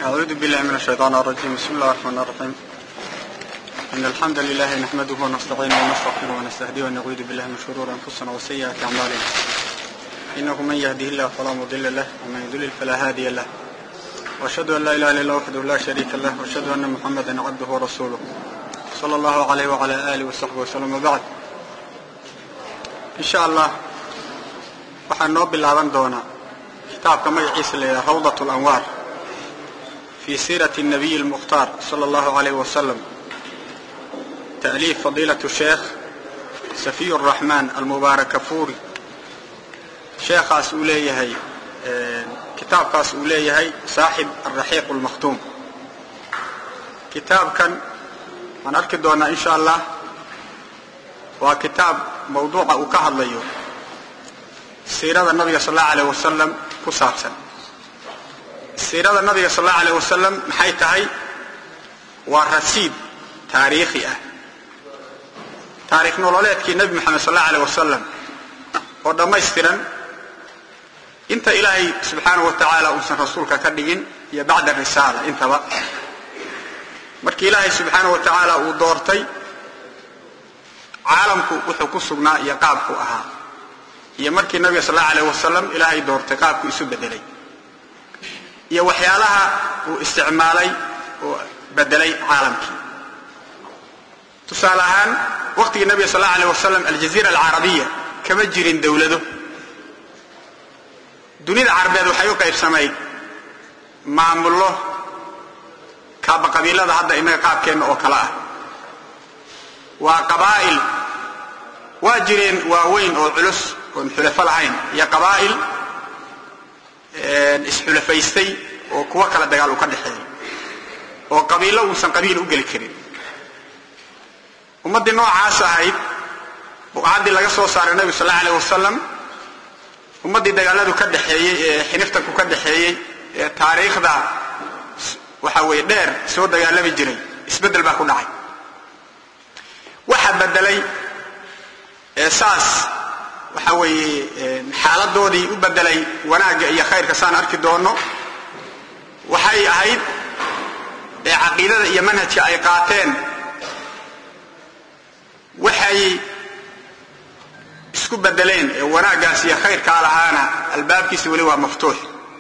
أعوذ بالله من الشيطان الرجيم. بسم الله الرحمن الرحيم. إن الحمد لله نحمده ونستعينه ونستغفره ونستهديه ونعوذ بالله من شرور أنفسنا وسيئات أعمالنا. إنه من يهده الله فلا مضل له ومن يضلل فلا هادي له. وأشهد أن لا إله إلا الله وحده لا شريك له وأشهد أن محمدا عبده ورسوله صلى الله عليه وعلى آله وصحبه وسلم. وبعد إن شاء الله waxaan noo bilaaban doonaa kitaabka magaciisa la yiraahdo Rawdatul Anwar في سيرة النبي المختار صلى الله عليه وسلم، تأليف فضيلة الشيخ سفي الرحمن المبارك فوري. شيخ أسئوليه كتاب أسئوليه صاحب الرحيق المختوم. كتاب كان هنركض إن شاء الله، وكتاب موضوع وكهل ليه سيرة النبي صلى الله عليه وسلم كسابسا. سيرة النبي صلى الله عليه وسلم maxay tahay waa rasiid taariikhi ah, taariikh nololeedkii nabi maxamed sallallahu alayhi wasallam oo dhameystiran inta ilaahay subhanahu wa ta'ala uu san rasuulka ka dhigin iyo bacda risaala intaba. markii ilaahay subhanahu wa ta'ala uu doortay caalamku wuxuu ku sugnaa iyo qaabku ahaa, iyo markii nabi sallallahu alayhi wasallam ilaahay doortay qaabku isu bedelay iyo waxyaalaha uu isticmaalay oo bedelay caalamkii. tusaale ahaan waqtigii nabi sallallahu alayhi wasallam al-Jazeera al-Arabiyya kama jirin dawlado. dunida carabeed waxay u qaybsamayd maamullo kaaba qabiilada hadda inaga qaabkeena oo kala ah. waa qabaa'il waa jireen waaweyn oo culus oo xulafo lahayn, iyo qabaa'il isxulafaystay oo kuwa kala dagaal u ka dhaxeeyay oo qabiilo uusan qabiil u gali karin. ummadii noocaas ahayd waqti laga soo saaray nabi sallallahu alayhi wasallam, ummadii dagaaladu ka dhaxeeyay ee xinifta ku ka dhaxeeyay ee taariikhda waxa way dheer soo dagaalami jiray isbedel baa ku dhacay. waxa bedelay saas waxa weeye xaaladoodii u bedelay wanaaga iyo khayrka saan arki doono. waxay ahayd aqoonta iyo manhajka ay qaateen waxay isku bedeleen wanaagaas iyo khayrka lahaana albaabkiisa wali waa maftuux.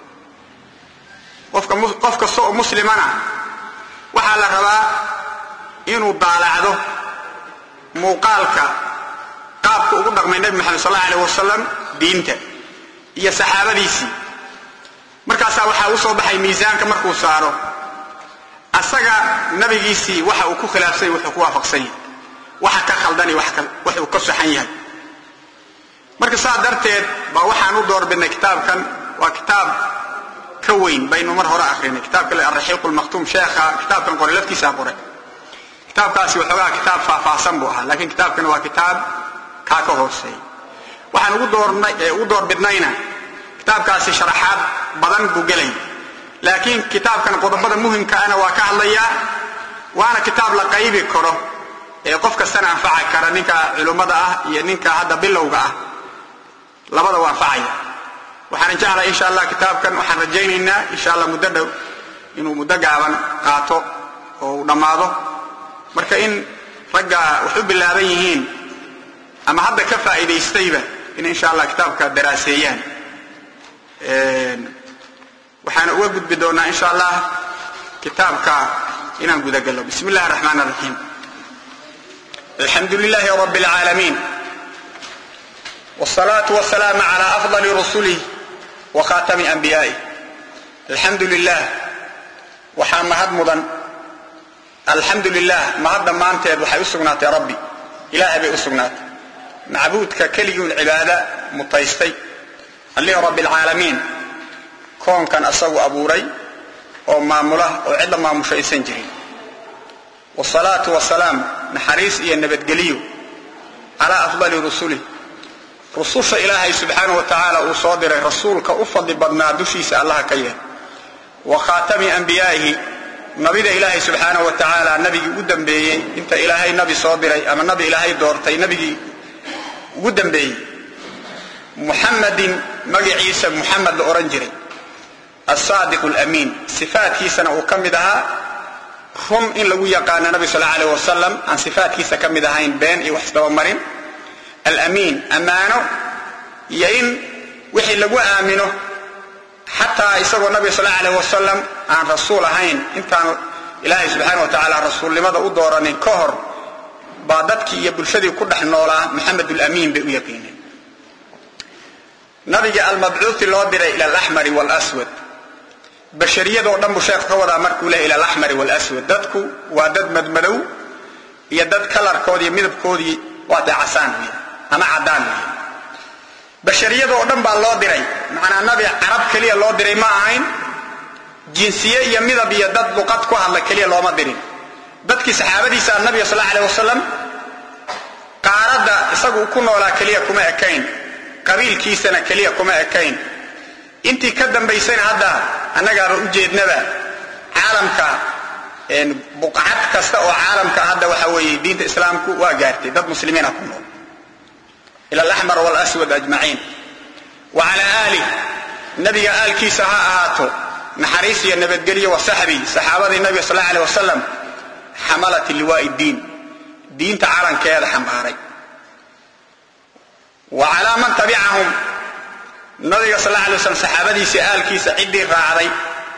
qofka soo muslimana waxa la rabaa inuu daalacdo muuqaalka qaabka ugu dhaqmay nabi maxamed sallallahu alayhi wasallam diinta iyo saxaabadiisii. markaas waxa uu soo baxay miisaanka markuu saaro asaga nabigiisii waxa uu ku khilaafsay wuxuu ku waafaqsay, waxa ka khaldan iyo waxa uu ka saxan yahay. marka saa darteed ba waxaan u doorbidnay kitaabkan. waa kitaab ka weyn baynu mar hore akhrinay kitaabka al-Rahiq al-Maktum. sheekha kitaabkan qoray laftiisa qoray. kitaabkaasi wuxuu kitaab faahfaahsan buu ahaa, laakiin kitaabkan waa kitaab ka hoosay. waxaan ugu doorbidnayna kitaabkaasi sharaxaad badan buu galay, laakiin kitaabkan qodobada muhiimka ah waa ka hadlaya. waana kitaab la qaybi karo qof kasta anfaca kara, ninka culimada ah iyo ninka hadda bilowga ah labada waa anfacaya. waxaan jeclahay insha Allah kitaabkan waxaan rajaynaynaa insha Allah muddo dhow inuu muddo gaaban qaato oo dhamaado. marka in ragga wuxuu bilaaban yihiin ama hadda ka faa'iideystayba in insha Allah kitaabka daraaseeyaan. waxaan uga gudbi doonaa insha Allah kitaabka inaan guda galo. bismillaahir rahmaanir rahiim. alhamdulillahi rabbil alamin wassalatu wassalamu ala afdali rusulihi wa khatami anbiya'i. alhamdulillah waxa mahad mudan. alhamdulillah mahad dhammaanteed waxay u sugnaatay rabbi ilaahay bay u sugnaatay macbuudka kaligiin cibaada mutaystay alli rabbil alamin koonkan asagu abuuray oo maamula oo cid maamushaysan jirin. wassalatu wassalaam naxariis iyo nabadgeliyo ala afdali rusuli rususha ilaahay subhanahu wa ta'ala uu soo diray rasuulka u fadli badnaa dushiisa Allah ka yahay. wa khatami anbiya'ihi nabida ilaahay subhanahu wa ta'ala nabigi u dambeeyay inta ilaahay nabi soo diray ama nabi ilaahay doortay nabigi ugu dambeeyay محمد مجيء عيسى محمد لأورنجري الصادق الأمين صفات كيسنا وكمدها هم إن لو يقان النبي صلى الله عليه وسلم عن صفات كيسا كمدها إن بين إيوحس ومرين الأمين أمانه يين وحي لو آمنه حتى يسوى النبي صلى الله عليه وسلم عن رسول هين إن كان إلهي سبحانه وتعالى رسول لماذا أدورني كهر بعدتك يبلشدي كل حنولا محمد الأمين بيقينه نبي المبعوث اللودر إلى الأحمر والأسود بشرية دورنا مشاف كودا مركو إلى الأحمر والأسود دتكو ودد مدمدو يدد كلر كودي مذب كودي واد عسان أما عدان بشرية دورنا باللودر معنا النبي عرب كليه اللودر ما عين جنسية يمذب يدد لقد كوها كليه لو ما درين dadkii saxaabadiisa nabiga sallallahu alayhi wasallam qaarada isagu ku noolaa kaliya kuma ekayn qabiilkiisana kaliya kuma ekayn intii ka dambaysay hadda anaga u jeednaba caalamka buqacad kasta oo caalamka hadda waxa weeye diinta islaamku waa gaartay dad muslimiina ku nool ila al-ahmar wal aswad ajma'in wa ala ali nabiga aalkiisa ha ahaato naxariis iyo nabadgelyo wa saxaabadii nabiga sallallahu alayhi wasallam حملة اللواء دين تعالى كياد حماري وعلى من تبعهم النبي صلى الله عليه وسلم صحابتي سأل كيس عدي راعي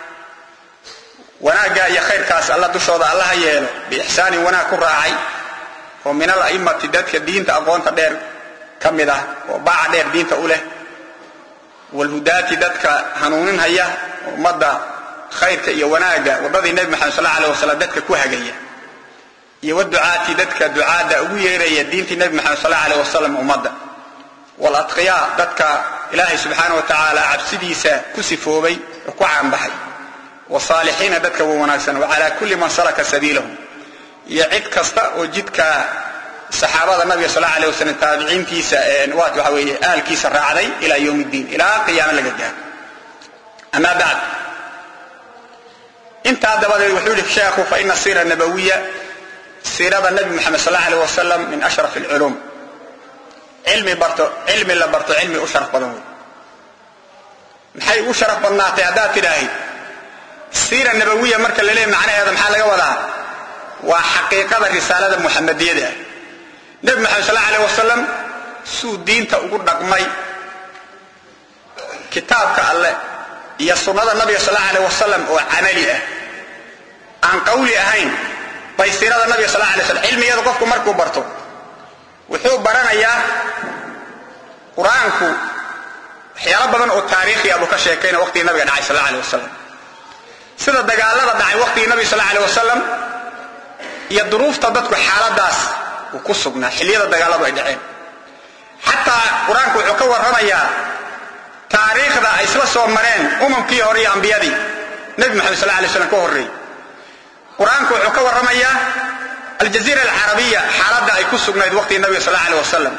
وناقا يا خير كاس الله دشوض الله يالو بإحسان وناكو راعي ومن الأئمة تدادك الدين تأقوان تدير كمدا وباع دير دين تأوله والهداة تدادك هنونين هيا ومدى خيرك يا وناقا وضذي النبي محمد صلى الله عليه وسلم دادك كوها جيا يودعاء دادك دعاء دعوية ريا الدين النبي محمد صلى الله عليه وسلم ومدى والأتقياء دادك إلهي سبحانه وتعالى عبسديسا كسفوا بي وكوعا بحي والصالحين دادك ومناسا وعلى كل من سلك سبيلهم يعد كستا وجدك صحابة النبي صلى الله عليه وسلم تابعين كيسا نوات وحوية آل كيسا راعي إلى يوم الدين إلى قيام لقدام أما بعد انت هذا بدأ يقول الشيخ فإن السيرة النبوية سيرة النبي محمد صلى الله عليه وسلم من أشرف العلوم علمي اللي برتو علمي أشرف بدنوي محي أشرف بدنا تعداد إلهي السيرة النبوية مركز اللي معناها هذا محل وضعها وحقيقة الرسالة المحمدية ده النبي محمد صلى الله عليه وسلم سو دين تقول رقمي كتابك الله يا سنة النبي صلى الله عليه وسلم وعمليه عن قولي أهين بيصير النبي صلى الله عليه وسلم علمي يدقفكم مركو برتو وحوب برنا يا قرآنكو حيا ربنا التاريخ يا أبو كشيكين وقت النبي صلى الله عليه وسلم سيدة دقالة دعي وقت النبي صلى الله عليه وسلم يدروف تدتك حالة داس وكسبنا حلية دقالة دعين حتى قرآنكو عكور رميا تاريخ ذا إسلا سومرين كي هوري أنبيادي نبي محمد صلى الله عليه وسلم كهوري قرآنكو عكور رميا الجزيرة العربية حالة ذا يكسبنا وقت النبي صلى الله عليه وسلم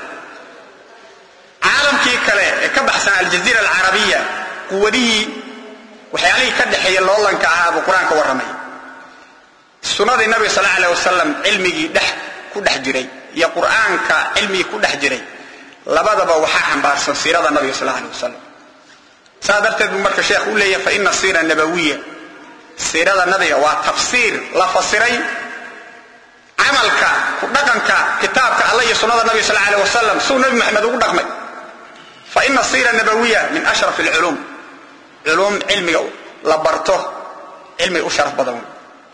عالم كي كله كبحث عن الجزيرة العربية قوته وحيالي كدحي الله انك عهاب القرآن كورمي السنة النبي صلى الله عليه وسلم علمي كدح جري يا قرآن كعلمي كدح جري لبدا وحاحا بارسا سيرة النبي صلى الله عليه وسلم سادرت بمرك الشيخ قول لي فإن السيرة النبوية سيرة النبي وتفسير لفسرين عملك دقنك كتابك الله سنة النبي صلى الله عليه وسلم سنة النبي محمد ودقمي فإن السيرة النبوية من أشرف العلوم علوم علمي لبرته علمي أشرف بدون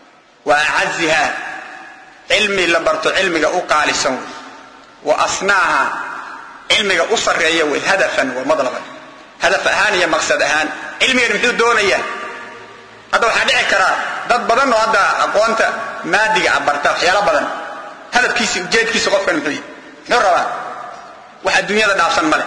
وأعزها علمي لبرته علمي أقال سوي وأصنعها علمي أصرية هدفا ومطلبا هدف أهانية مقصد أهان علمي المحدود دونية هذا واحد عكرا ضد بدن وهذا أقوانت مادي عبرتها حيالا بدن هدف كيسي وجيد كيسي قفك المحدود نرى واحد الدنيا ذا نافسا ملك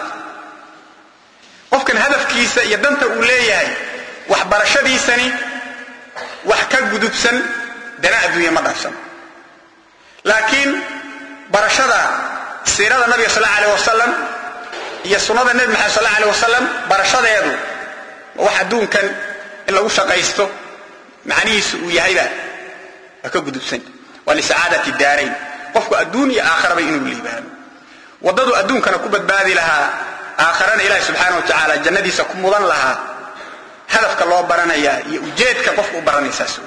qofkan hadafkiisa iyo danta uu leeyahay wax barashadiisani wax ka gudubsan dana adduunyo ma dhaafsan laakiin barashada siirada nabiga sallallahu alayhi wasallam iyo sunnada nabiga maxamed sallallahu alayhi wasallam barashadeedu wax adduunkan in lagu shaqaysto macnihiisu uu yahayba ka gudubsan wali saadati daarayn qofku adduun iyo aakhiraba inuu liibaano wadadu adduunkana ku badbaadi lahaa آخرنا إلهي سبحانه وتعالى جندي سكمضان لها hadafka loo baranaya iyo ujeedka qofku u baranaysa soo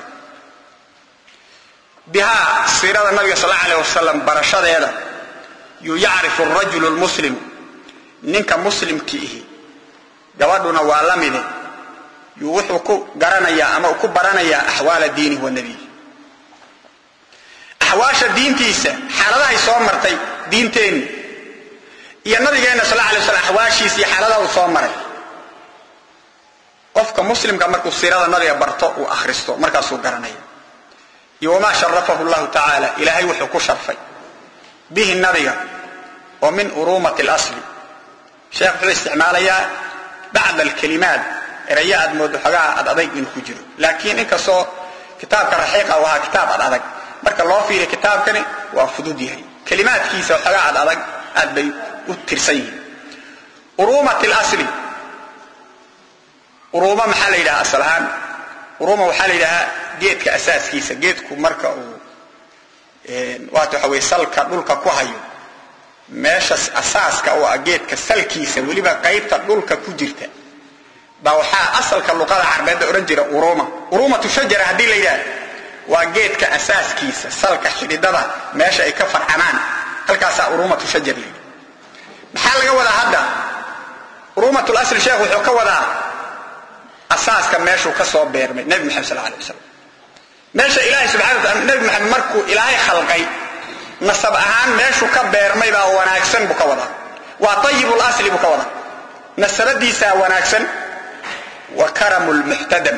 biha sirada nabiga sallallahu alayhi wasallam barashadeeda يعرف الرجل المسلم ninka muslimkiihi gabadhuna waa la mid wuxuu ku garanaya ama ku baranaya ahwaala diini wa nabi ahwaasha diintiisa xaaladaha soo martay diinteen iyo nabigeena sallallahu alayhi wasallam ahwaashiisa iyo xaaladaha uu soo maray qofka muslimka markuu sirada nabiga barto uu akhristo markaas uu garanaya yawma sharafahu Allah ta'ala ilaahi wuxuu ku sharfay bihi nabiga ومن أرومة الأصل شيخ في الاستعمالية بعض الكلمات رياء مدحقاء أضيق من كجر لكن إنك صو كتاب كرحيقة وها كتاب أضيق مرك الله فيه كتاب كني وفدودها كلمات كيسة وحقاء أضيق أضيق والترسيه أرومة الأصل أرومة محل إلها أصلها أرومة محل إلها جيت كأساس كيسة جيتكم مركة واتحوي سلك دولك كوهيو meeshas asaaska oo ageedka salkiisa waliba qaybta dhulka ku jirta ba waxa asalka luqada carbeed oran jira urumatu shajara hadii la yiraahdo waa geedka asaaskiisa salka xididada meesha ay ka farcanaan halkaas urumatu shajari maxaa laga wada hadda urumatu al-asl sheekh wuxuu ka wada asaaska meesha ka soo beermay nabi muhammad sallallahu alayhi wasallam meesha ilaahay subhanahu wa ta'ala nabi muhammad markuu ilaahay khalqay نصب أهان ماشو كبير ما يبقى وناكسن بكوضا وطيب الأصل بكوضا نصب ديسا وناكسن وكرم المحتدم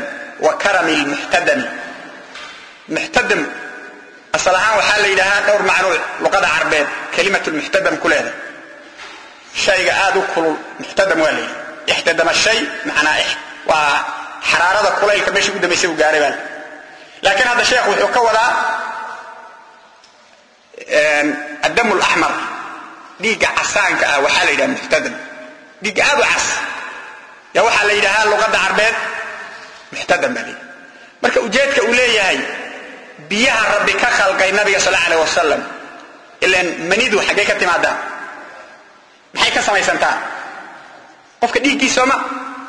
محتدم أصلها وحال إلها دور معنوع لقد عربين كلمة المحتدم كل هذا شيء آدو كل محتدم والي احتدم الشيء معناه وحرارة كلها كميش قد بيسيو قاربا لكن هذا الشيخ وحكوضا الدم الأحمر ديق عسانك وحال إلى محتدم ديق أبو عس يا وحال إلى اللغة العربية محتدم بلي مركا أجيتك أوليه هاي بيها ربك خلق النبي صلى الله عليه وسلم إلا منيدو حقيقة ماذا محيكا سماي سنتان قفك ديقي سما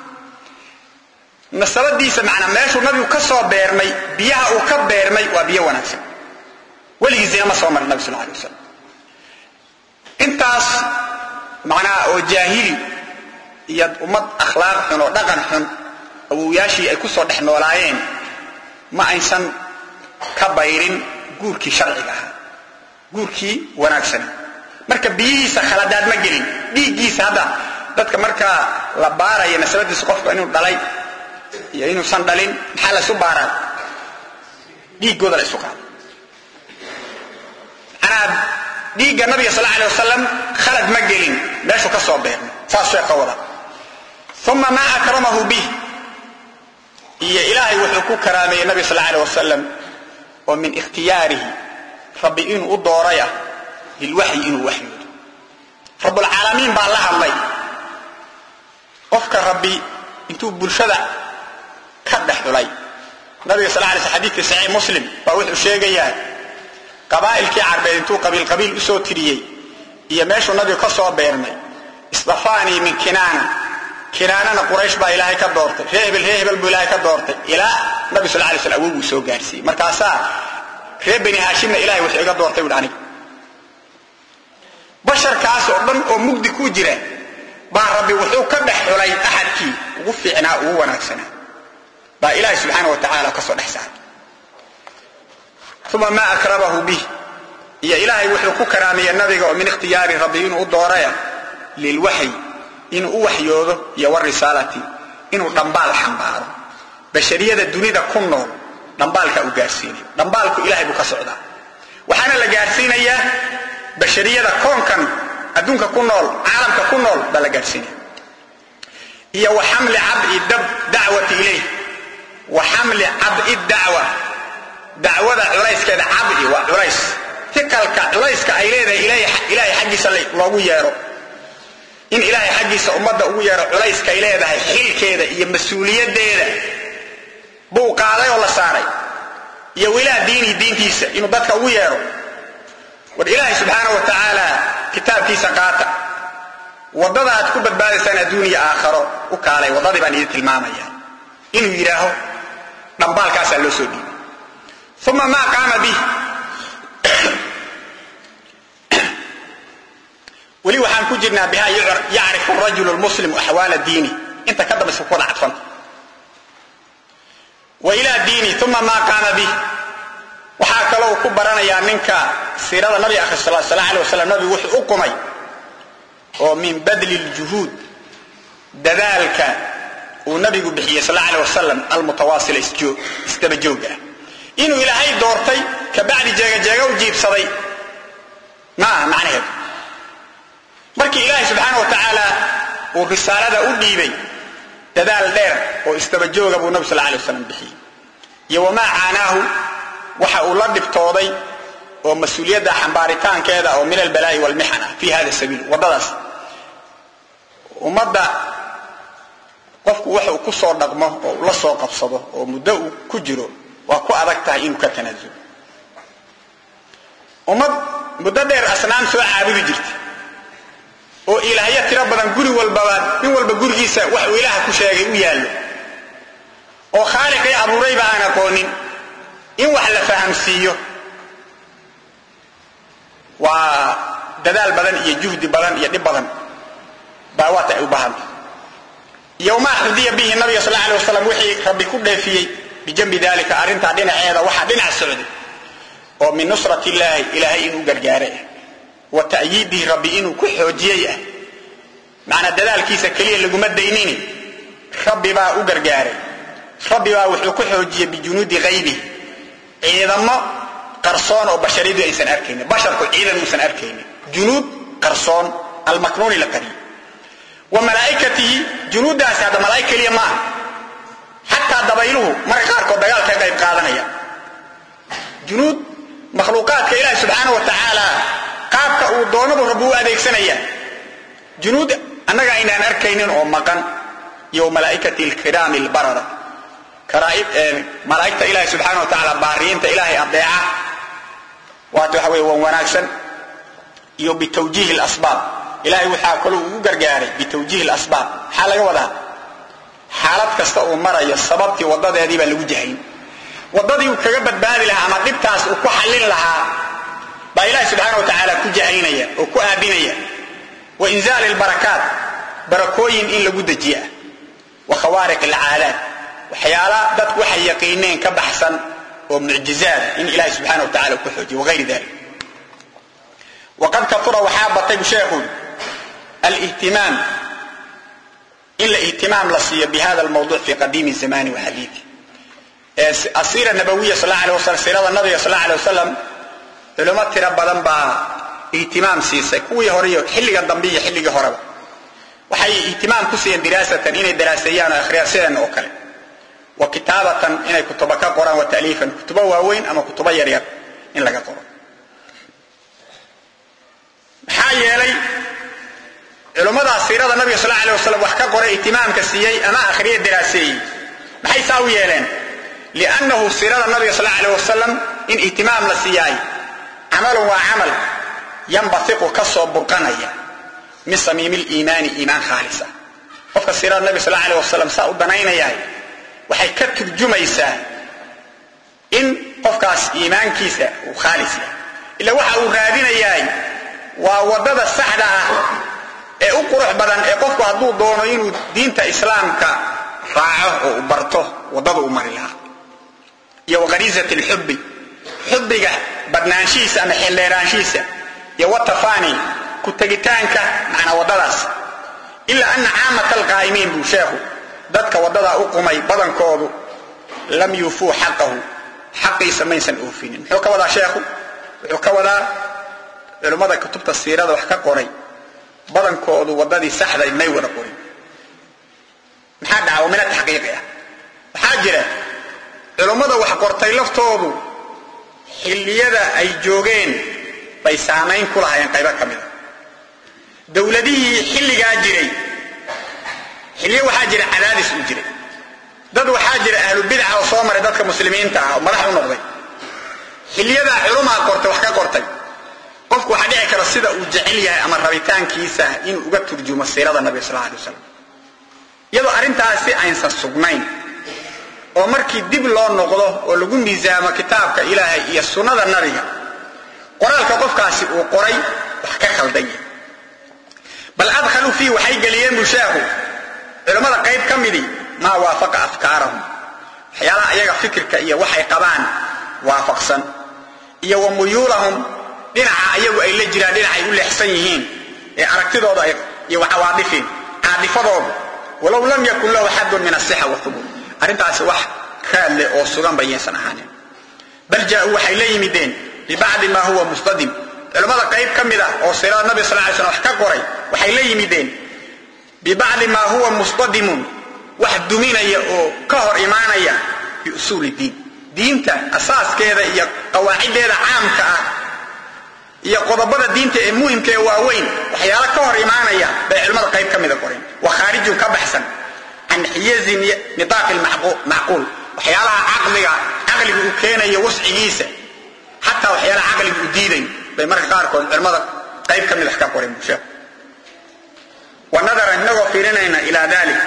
نصرت دي سمعنا ماشو النبي كسو بيرمي بيها وكب بيرمي وبيها ونكسب ولي زي ما صوم النبي صلى الله عليه وسلم انتاس معناه جاهلي يد امد اخلاق حن ودقن حن او ياشي اي كسو دخنولاayeen ma aysan ka bayrin guurkii sharciga ah guurkii wanaagsan marka biyihiisa khaladaad ma gelin dhiigiisa hada dadka marka la baarayo nasabadiisa qofka inuu dhalay iyo inuu san dhalin maxaa la soo baaraa dhiigooda la soo qaado أنا ديجا النبي صلى الله عليه وسلم خلد مجلين ماشوا كصابين فاشوا قولا ثم ما أكرمه به يا إلهي وحكو كرامي النبي صلى الله عليه وسلم ومن اختياره ربي إنه الضورية للوحي إنه وحي رب العالمين بالله أفكر ربي انتو بالشدع كدح لي النبي صلى الله عليه وسلم حديث في صحيح مسلم فأوحي الشيء جياد قبائل عربين انتو قبيل اسو تريي يا ماشو النبي كسو بيرمي اصطفاني من كنانة قريش با إلهي كدورتي هيبل بإلهي كدورتي إلى النبي صلى الله عليه وسلم أبوه سو قارسي مركاسا ريب بني هاشمنا إلهي وحي كدورتي ودعني بشر كاسو أردن ومقدي كوجره با ربي وحيو كبح ولي أحد كي وفي عناء وناكسنا با إلهي سبحانه وتعالى كسو نحسان ثم ما أكرمه به يا إلهي وحيو كرامي النبي ومن اختيار ربي إنه الدورية للوحي إنه وحيوه يور رسالتي إنه دنبال حنبار بشرية الدنيا كنه دنبالك أقارسيني دنبالك إلهي بكسعدا وحانا لقارسيني إياه بشرية كون كان أدونك كنول عالمك كنول بلا قارسيني إياه وحمل عبء دعوة إليه وحمل عبء الدعوة دعوة عريس كذا عبء وعريس تكالك عريس كإلهي إلهي حقي سلي الله يارو إن إلهي حقي سأمد أوير عريس كإلهي ده حيل كذا هي مسؤولية ده بو قاضي ولا صاري يا ولا دين كيسة إنه بدك أويره والإلهي سبحانه وتعالى كتاب كيسة قاطع وضدها تكون ببالي سنة دنيا آخر وقالي وضدي بني المامة يعني inuu yiraaho dambaalkaas loo soo dhiibay thumma ma qaama bi wali waxaan ku jirnaa biha ya'rifu ar-rajulu al-muslimu ahwal ad-dini inta ka dambaysa ku dhacfan wa ila diini thumma ma qaama bi waxa kale oo ku baranaya ninka siirada nabi akhir sallallahu alayhi wasallam nabi wuxuu u qumay oo min badl al-juhud dadalka oo nabigu bixiyay sallallahu alayhi wasallam al-mutawasil istabajooga inuu ilaahay doortay ka bacdi jeega u jiibsaday macnaheedu markii ilaahay subhanahu wa ta'ala uu risaalada u dhiibay dadaal dheer oo istabajooga buu nabi sallallahu alayhi wasallam bixiyay yawma aanahu waxa uu la dhibtooday oo mas'uuliyadda xambaaritaankeeda oo min al-balaa'i wal mihana fi hada sabil wadadaas umada qofku waxa uu ku soo dhaqmo oo la soo qabsado oo muddo uu ku jiro waa ku adag tahay inuu ka tanaasul muddo dheer asnaam soo caabudi jirtay oo ilaahay tira badan guri walba gurigiisa wax uu ilaaha ku sheegay u yaalo oo khaliqay abuuray baan aqoonin in wax la fahamsiiyo waa dadaal badan iyo juhdi badan iyo dhib badan baa waxa u baahan yawma hudiya bihi nabi sallallahu alayhi wasallam wixii rabbi ku dheefiyay bijambi dalika arinta dhinaceeda waxa dhinac socday oo min nusrati ilaahi inuu gargaaray wa ta'yiidi rabbi inuu ku xoojiyay macna dadaalkiisa kaliya lagu madaynini rabbi baa u gargaaray rabbi baa wuxuu ku xoojiyay bijunuudi ghaybi ciidamo qarsoon oo basharidu aysan arkeen basharku ciidan aysan arkeen junud qarsoon al-maknun al-qari wa malaa'ikatihi junudaas hada malaa'ika kaliya ma hatta dabayluhu markaa ko dagaal ka qayb qaadanaya junud makhluuqaadka ilaahay subhanahu wa ta'ala qaabka uu doono rabbi u adeegsanaya junud annaga inaan arkaynin oo maqan iyo malaa'ikati al-kiram al-barara karaa'ib malaa'ikta ilaahay subhanahu wa ta'ala baariinta ilaahay adeeca waxa way wanaagsan iyo bitawjiih al-asbab ilaahay waxa kale uu gargaaray bitawjiih al-asbab xalaga wada xaalad kasta oo marayo sababtii wadadeedii baa lagu jahayn wadadii uu kaga badbaadi lahaa ama dhibtaas uu ku xalin lahaa baa ilaahay subhanahu wa ta'ala ku jahaynaya oo ku aabinaya wa inzaal al-barakat barakooyin in lagu dajiya wa khawariq al-aadat waxyaala dad waxay yaqiineen ka baxsan oo mu'jizaad in ilaahay subhanahu wa ta'ala ku xoojiyo waqayr dalik وقد كثر وحابة شيخ الاهتمام إلا اهتمام لصية بهذا الموضوع في قديم الزمان وحديثه السيرة النبوية صلى الله عليه وسلم سيرة النبي صلى الله عليه وسلم علماء تربى ذنبا اهتمام سيسا كوي هوريو حلقة ضمبية حلقة هربا وحي اهتمام كسيا دراسة إني دراسيان أخريا سيرا أوكل وكتابة إني كتبك قرآن وتأليفا كتبه وين أما كتبه يريد إن لك قرآن حايلي علماء السيرة النبي صلى الله عليه وسلم وحكى قرأ اهتمام كسيي أما أخرية الدراسي ما حيساوي يلين لأنه سيرة النبي صلى الله عليه وسلم إن اهتمام لسياي عمل وعمل ينبثق كسر برقانية من صميم الإيمان إيمان خالصة وفق سيرة النبي صلى الله عليه وسلم ساء الدنين ياي وحي كتب جميسة إن قفكاس إيمان كيسة وخالصة إلا وحا أغادين ياي وودد السحدة u qurux badan ee qofku haduu doono inuu diinta islaamka raaco oo barto wadada u mari lahaa iyo qariizat al-hubb hubbiga badnaanshiisa ama xilleeraanshiisa iyo watafani ku tagitaanka macna wadadaas illa anna aamat al-qaaimin bu sheekhu dadka wadada u qumay badankoodu lam yufu haqqahu haqiisa maysan oofinin wuxuu ka wada sheekhu wuxuu ka wada culimada kutubta siirada wax ka qoray badankoodu wadadii saxda ay may wada qorin maxaa dhaca min taxqiiqiya waxa jira culimada wax qortay laftoodu xilliyada ay joogeen bay saameyn ku lahaayeen qayb ka mid ah dawladihii xilliga jiray xilliye waxa jira cadaadis u jiray dad waxa jira ahlu bid'ah oo soo maray dadka muslimiinta ah madax u noqday xilliyada culimada qortay wax ka qortay qofku waxa dhici kara sida uu jecel yahay ama rabitaankiisa in uga turjumo siirada nabi sallallahu alayhi wasallam iyadoo arintaasi aysan sugnayn oo markii dib loo noqdo oo lagu miisaamo kitaabka ilaahay iyo sunnada nabiga qoraalka qofkaasi uu qoray wax ka khaldan bal adkhalu fi waxay galiyeen bulshaahu culimada qayb ka midi ma waafaqa afkaarahum waxyaalaha ayaga fikirka iyo waxay qabaan waafaqsan iyo wamuyulahum dhinaca ayagu ay la jiraan dhinacay u leexsan yihiin ee aragtidooda iyo cawaadifin caadifadooda walaw lam yakun lahu haddun min as-sihha wa thubut arintaasi wax kaale oo sugan baysan ahaaneen bal jaa'u waxay la yimideen bibacd ma huwa mustadim culimada qayb ka mid ah oo siirada nabi sallallahu alayhi wasallam wax ka qoray waxay la yimideen bibacd ma huwa mustadim wax duminaya oo ka hor imaanaya fi usul diin diinta asaaskeeda iyo qawaacideeda caamka ah iyo qodobada diinta ee muhiimka ah waaweyn waxyaalo ka hor imaanaya bay culimada qayb ka mid ah qoreen wa khaariju ka baxsan an hiyaz nidaq al-ma'qul waxyaalaha aqliga uu keenayo wascigiisa hatta waxyaalaha aqliga uu diiday bay marka qaar kood culimada qayb ka mid ah ka qoreen bulshada wa nadara innahu fiirinayna ila dalik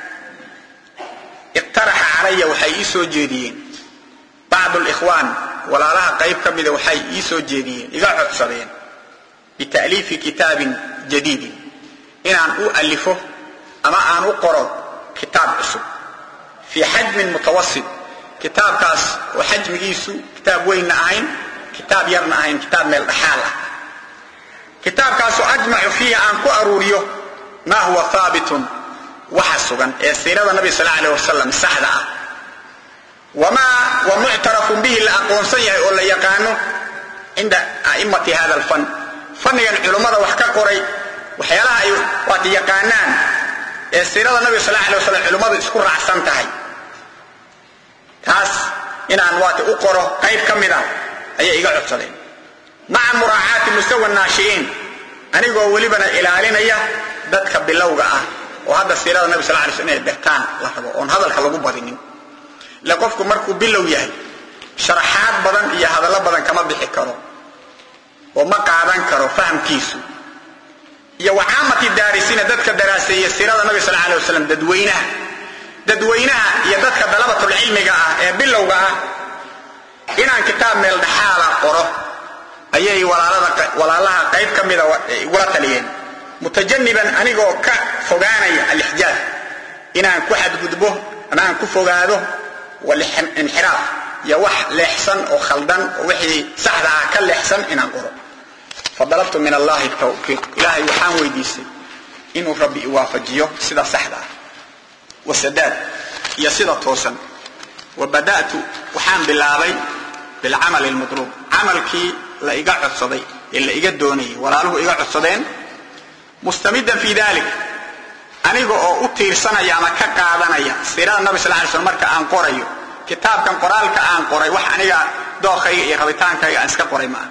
iqtaraha alayya waxay isoo jeediyeen بعض الإخوان ولا لها قيب كمذا وحي يسو جديد إذا عدسدين بتأليف كتاب جديد إن أن أؤلفه أما أن أقرأ كتاب عصب في حجم متوسط كتاب كاس وحجم يسو كتاب وين عين كتاب يرن عين كتاب من الحالة كتاب كاس أجمع فيه أن كأروريه ما هو ثابت وحسبا سيرة النبي صلى الله عليه وسلم سحدة ومعترف به الأقوانسية ولا يقانو عند أئمة هذا الفن فن العلماء وحكا قري وحيالها واتي يقانان السيرة النبي صلى الله عليه وسلم علماء يذكر عسان تهي تاس إن أنوات أقرأ قيب كمدا أي إيقاع الصدين مع مراعاة مستوى الناشئين أنا يقول ولبنا إلى علينا إياه ذاتك باللوغة وهذا السيرة النبي صلى الله عليه وسلم بهتان لحظة هذا الكلام بادين لقفكم مركو بلو ياهي شرحات بدن iyo hadalla badan kama bixi karo oo ma qaadan karo fahamkiisu iyo waamati daarisiina dadka daraaseeya sirada nabi sallallahu alayhi wasallam dadweynaha iyo dadka dalabatul cilmiga ah ee bilowga ah inaan kitaab meel dhaxala qoro ayay walaalaha qayb kamida wala taliyeen mutajanniban anigoo ka fogaanaya al-ihjaaj inaan ku xadgudbo anaan ku fogaado والانحراف يا وح لحسن او خلدان وحي صحدا كلحسن ان اقرا فضلت من الله التوفيق الهي وحان ويديسي انه ربي يوافقيه سدا صحدا والسداد يا سدا توسن وبدات وحان بلاابي بالعمل المطلوب عملكي لا ايغا عدسدي الا ايغا دوني ولاله ايغا عدسدين مستمدا في ذلك aniga oo u tiirsanaya ama ka qaadanaya sirada nabi sallallahu alayhi wasallam marka aan qorayo kitaabkan qoraalka aan qoray wax aniga dookhayga iyo rabitaankayga aan iska qoray ma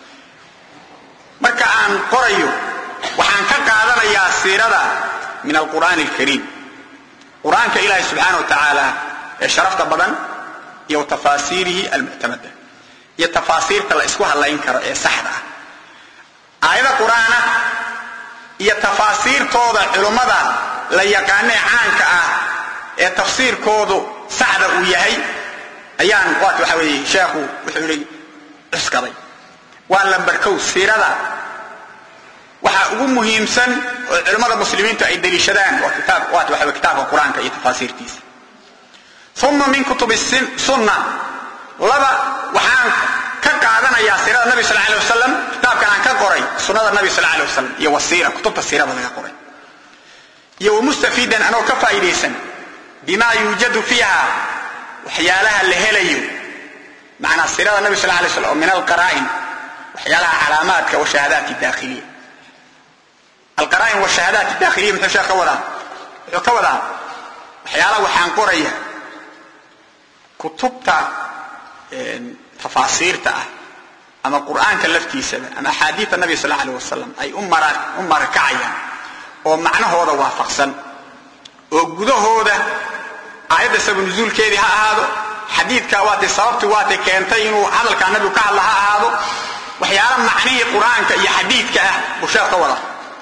marka aan qorayo waxaan ka qaadanayaa sirada min al-Qur'an al-Karim quraanka ilaahay subhanahu wa ta'ala ee sharafta badan iyo tafaasiirihi al-mu'tamada iyo tafaasiirta la isku halayn karo ee saxda ah aayada quraana iyo tafaasiirtooda culimada la yaqaanay caanka ah ee tafsiirkoodu saxda uu yahay ayaan waxa weeye sheekhu wuxuu yiri iskaday waa la barkow sirada waxa ugu muhiimsan oo culimada muslimiinta ay daliishadaan waa kitaabka quraanka iyo tafaasiirtiisa thumma min kutub as-sunnah laba waxaan ka qaadanayaa sirada nabi sallallahu alayhi wasallam kitaabkan aan ka qoray sunnada nabi sallallahu alayhi wasallam iyo wasiira kutubta sirada laga qoray iyo mustafidan anoo ka faa'iideysan bima yujadu fiha waxyaalaha la helayo macna sirada nabi sallallahu alayhi wasallam min al-qara'in waxyaalaha calaamaadka wa shahadaat dakhiliya al-qara'in wa shahadaat dakhiliya mithla sheekh wada waxyaalaha waxaan qoraya kutubta تفاسيرته أما القرآن كلفتي سبب أما حديث النبي صلى الله عليه وسلم أي أمر كعيا ومعنى هذا وافقسا وجوده هذا آية سبب نزول كذي هذا حديث كواتي صوت واتي كأنتين وعمل كان النبي كعله هذا وحيانا معنيه القرآن كأي حديث كأه وشاف ولا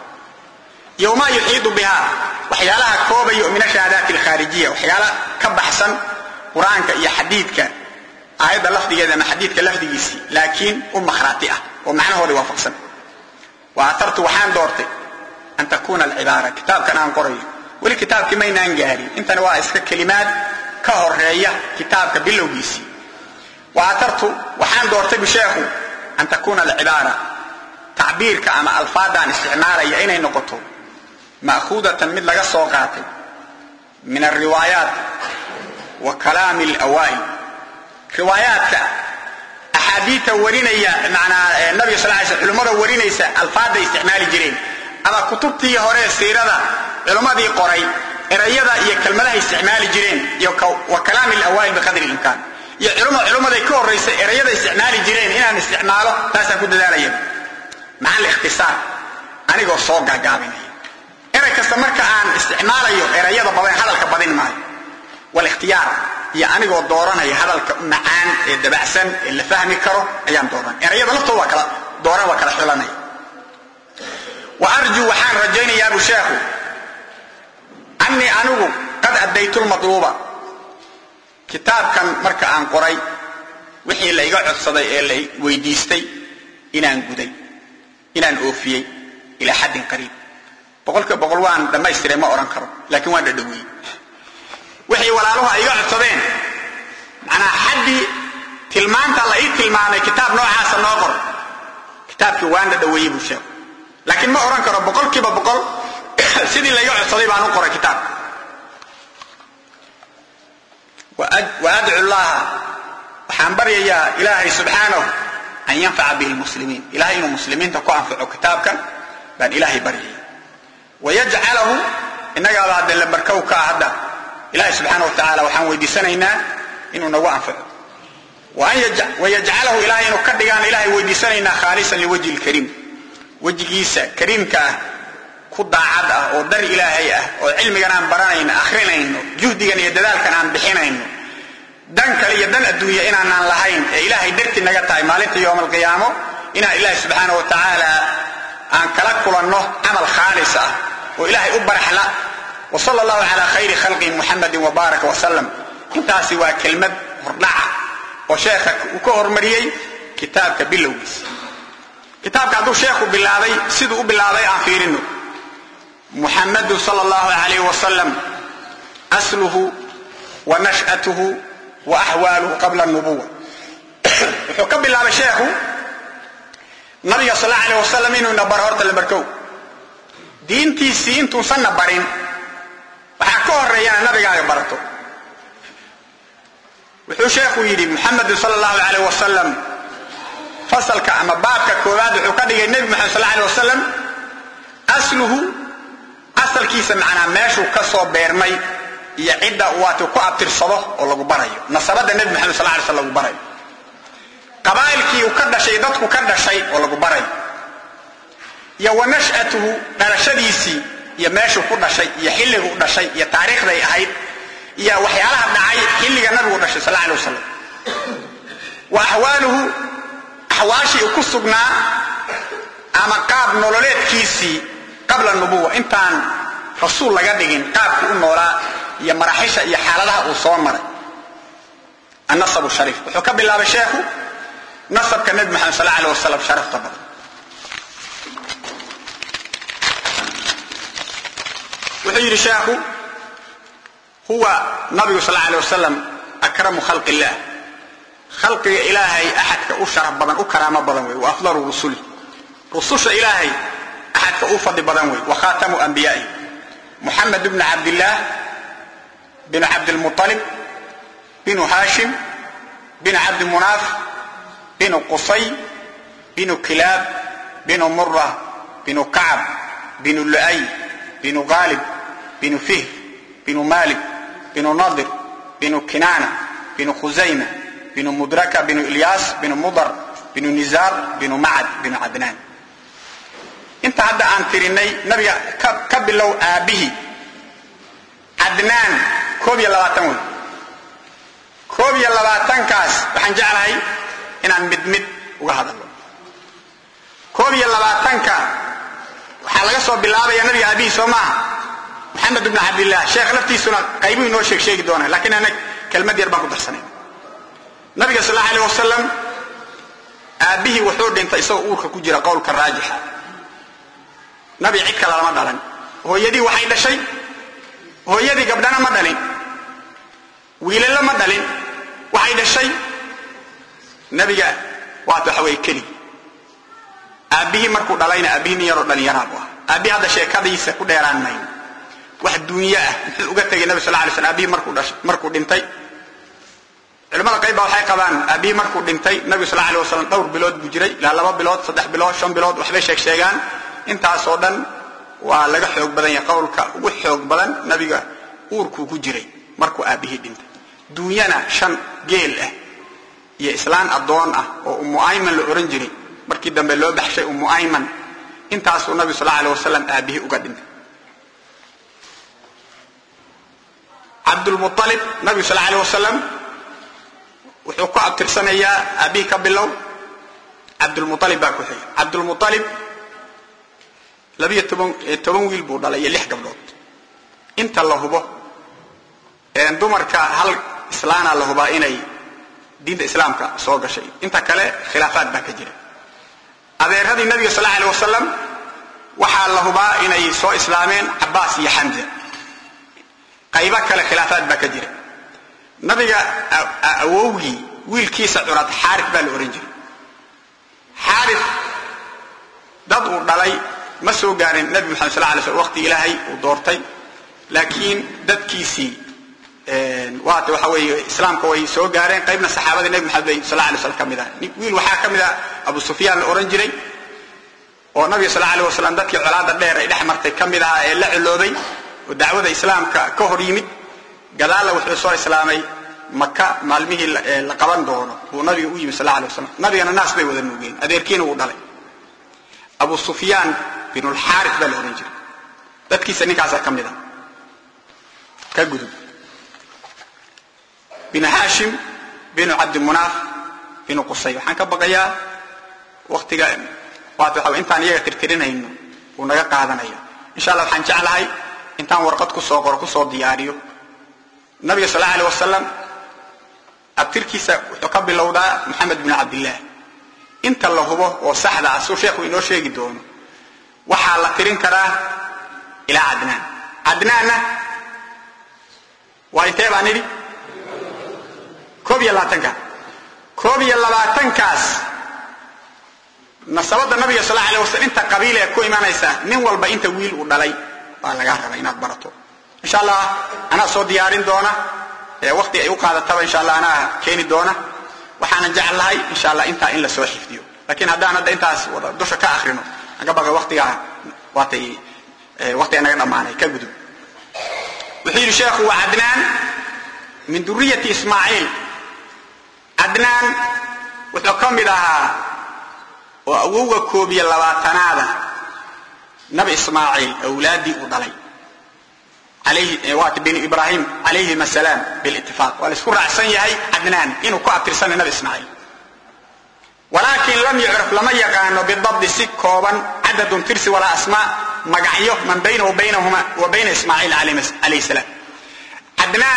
يوم يحيط بها وحيالها كوبا يؤمن الشهادات الخارجية وحيالها كبحسن quraanka iyo xadiidka aayada lafdigeeda ama xadiidka lafdigiisi laakiin makhraati ah oo macnahooda waafaqsan waatartu waxaan doortay an takuna al-ibara kitaabkan aan qorayo wali kitaabkii ma inaan gaarin intana waa iska kalimaad ka horeeya kitaabka bilowgiisi waatartu waxaan doortay bisheekhu an takuna al-ibara تعبيرك أما الفاظ عن استعمالها إني نقطه مأخوذة من لغا سوقاتي من الروايات وكلام الأوائل روايات أحاديث ورينيا معنى النبي صلى الله عليه وسلم علماء ورينيسا الفاظ استعمال جرين أما كتبتي هوري السيرة علماء دي قري إرأيضا يكلمة استعمال جرين وكلام الأوائل بقدر الإمكان علماء دي كور رئيسة إرأيضا استعمال جرين إنا نستعماله تاسا كود ذلك مع الاختصار أنا جو صوغا قابيني إذا كستمرك عن استعماله إرأيضا بضين هذا الكبضين معي والاختيار يا أنا جو دوران هي هذا المعان الدبعسن اللي فهمي كرو أيام دوران إرأيضا لفتو وكلا دوران وكلا حلاني وأرجو وحان رجيني يا أبو شيخو أني أنو قد أديت المطلوبة كتاب كان مركا عن قري وحي اللي يقعد صدي اللي ويديستي إلى أن قدي إلى أن أوفي إلى حد قريب بقول وان لما يستري ما أوران كرو لكن وان دوي وحي ولالوها يقعد صدين أنا حدي تلمان تلاقي تلمان كتاب نوع حسن ناقر كتاب كوان دوي بوشيخ لكن ما أوران كرو بقول كيف بقول سيدي اللي يقعد صدي بانو قرأ كتاب وأدعو الله وحنبر يا إلهي سبحانه أن ينفع به المسلمين إلهي المسلمين تقوى أنفعوا كتابك بأن إلهي بريه ويجعله إنك بعد اللي بركوك هذا إلهي سبحانه وتعالى وحن ويدي سنينا إنه نوى أنفعه ويجعله إلهي إنه كدقان إلهي ويدي سنينا خالصا لوجه الكريم وجه جيسا كريم كودا عدا أو در إلهي أو علم جنان برانين آخرين إنه جهد جن يدلال كان بحين إنه دنك لي دن الدنيا إن عن لهين إلهي درت النجاة مالك يوم القيامة إن إلهي سبحانه وتعالى عن كلك كلنه عمل خالصة وإلهي أبرح لا وصلى الله على خير خلق محمد وبارك وسلم انت سوى كلمة مرنعة وشيخك وكهر مريي كتابك باللوجس كتابك عدو شيخ بالله سيدو بالله عفيرنه محمد صلى الله عليه وسلم أصله ونشأته وأحواله قبل النبوة وحكب الله بشيخه نبي صلى الله عليه وسلم إنه نبر هورت المركو دينتي سين تنصن نبرين وحكوه الريان نبي قاعد برته وحو شيخه يدي محمد صلى الله عليه وسلم فصل كأما بابك كواد وحكاد النبي محمد صلى الله عليه وسلم أصله أصل كيس معنا ماشو كسو بيرمي يعد واتو كأبتر صلاة ولا جبرايو نصبت النبي محمد صلى الله عليه وسلم جبرايو قبائل كي وكذا شيء ضد وكذا شيء ولا جبرايو يا ونشأته درشديسي يا ماشو كذا شيء يحل كذا شيء يا تاريخ ذي هاي يا وحيالها بنعي حل النبي كذا شيء صلى الله عليه وسلم وأحواله أحواشي وكسبنا أما قاب نولات كيسي قبل النبوة انتان رسول الله قدقين قابك النوراء يا مراحشة يا حالها وصوان مرة النصب الشريف وحكب الله بشيخه نصب كالنبي محمد صلى الله عليه وسلم شرف طبعا وحير شيخه هو نبي صلى الله عليه وسلم أكرم خلق الله خلق إلهي أحد كأشرف بدن أكرام بدن وأفضل الرسل رسول إلهي أحد كأفضل بدن وخاتم أنبيائي محمد بن عبد الله بن عبد المطلب بن هاشم بن عبد مناف بن قصي بن كلاب بن مرة بن كعب بن لؤي بن غالب بن فهر بن مالك بن نضر بن كنانة بن خزيمة بن مدركة بن إلياس بن مضر بن نزار بن معد بن عدنان انت عدى عن تريني نبي كبلو آبه عدنان كوبيا لباتن كوبيا لباتن كاس وحن جعلهاي إن عن مدمد وهذا الله كوبيا لباتن كا وحلقة صوب بالله يا نبي أبي سوما محمد بن عبد الله شيخ لفتي سنة قيبه نو شيخ دونه لكن أنا kelmad yar baan ku darsanay nabiga sallallahu alayhi wasallam aabihi wuxuu dhintay isagoo uurka ku jira qowlka raajixa nabi cid kale lama dhalan hooyadii waxay dhashay hooyadii gabdhana ma dhalin wiilal ma dhalin waxay dhashay nabiga waxa way kali aabihi markuu dhalayna aabihi yaro dhalinyaro ah aabihi hada sheekadiisa ku dheeraan may wax dunya ah wuxuu uga tagay nabi sallallahu alayhi wasallam aabihi markuu dhintay culimada qayb waxay qabaan aabihi markuu dhintay nabi sallallahu alayhi wasallam dhowr bilood buu jiray ilaa 2 bilood 3 bilood 5 bilood waxba sheegaan intaas oo dhan waa laga xoog badan yahay qowlka ugu xoog badan nabiga uurku ku jiray markuu aabihi dhintay dunyana 5 geel ah iyo islaan adoon ah oo ummu ayman la oran jiray markii dambe loo baxshay ummu ayman intaas oo nabi sallallahu alayhi wasallam aabihi uga dhintay abdul muttalib nabi sallallahu alayhi wasallam wuxuu ku abtirsanayaa aabihi ka bilow abdul muttalib baa ku xigay abdul muttalib 12 wiil buu dhalay 6 gabdhood inta la hubo dumarka hal islaana la huba inay diinta islaamka soo gashay inta kale khilaafaad baa ka jira adeeradii nabiga sallallahu alayhi wasallam waxa la huba inay soo islaameen Abbas iyo Hamza qayba kale khilaafaad baa ka jira nabiga awowgi wiilkiisa curad Harith baa la oran jiray Harith dad uu dhalay ma soo gaarin nabi Muhammad sallallahu alayhi wasallam waqti ilaahay uu doortay laakiin dadkiisii waxa weeye islaamka way soo gaareen qaybna saxaabada nabi Muhammad sallallahu alayhi wasallam kamida wiil waxa kamida Abu Sufyan la oran jiray oo nabi sallallahu alayhi wasallam dadkii colaada dheer ay dhaxmartay kamida ee la ciloobay oo dacwada islaamka ka hor yimid gadaal wuxuu soo islaamay Makka maalmihii la qaban doono oo nabiga u yimid sallallahu alayhi wasallam nabigana naas bay wada nuugeen adeerkiina uu dhalay Abu Sufyan bin al-Harith bal oran jiray dadkiisa ninkaas kamida ka gudub bin Hashim bin Abd Munaf bin Qusay waxaan ka baqayaa waqtiga waxa intaan iyaga tirtirinayno oo naga qaadanayo insha Allah waxaan jeclahay intaan warqad ku soo qoro ku soo diyaariyo nabiga sallallahu alayhi wasallam abtirkiisa wuxuu ka bilowdaa Muhammad bin Abdullah inta la hubo oo saxda ah soo sheekhu inoo sheegi doono waxa la tirin karaa ila Adnaan waa intee baan idhi koob iyo labaatankaas nasabada nabiga sallallahu alayhi wasallam inta qabiil ee ku imanaysa nin walba inta wiil uu dhalay baa laga rabaa inaad barato insha Allah ana soo diyaarin doona waqti ay u qaadato insha Allah ana keeni doona waxaan jeclahay insha Allah inta in la soo xifdiyo laakiin haddaan hadda intaas wada dusha ka akhrino aga baga waqtiga waqti anaga dhamaanay ka gudub wuxuu sheekhu waa Adnaan min durriyati Ismaaciil Adnaan wuxuu ka mid ahaa oo awowga koob iyo labaatanaada nabi Ismaaciil awlaadii u dhalay عليه وقت بن إبراهيم عليه السلام بالاتفاق والسكر عسان يهي عدنان إنه كأبتر سنة نبي إسماعيل ولكن لم يعرف لما يقانوا بالضبط سكوبا عدد ترس ولا أسماء مقعيه من بينه وبين إسماعيل عليه السلام عدنان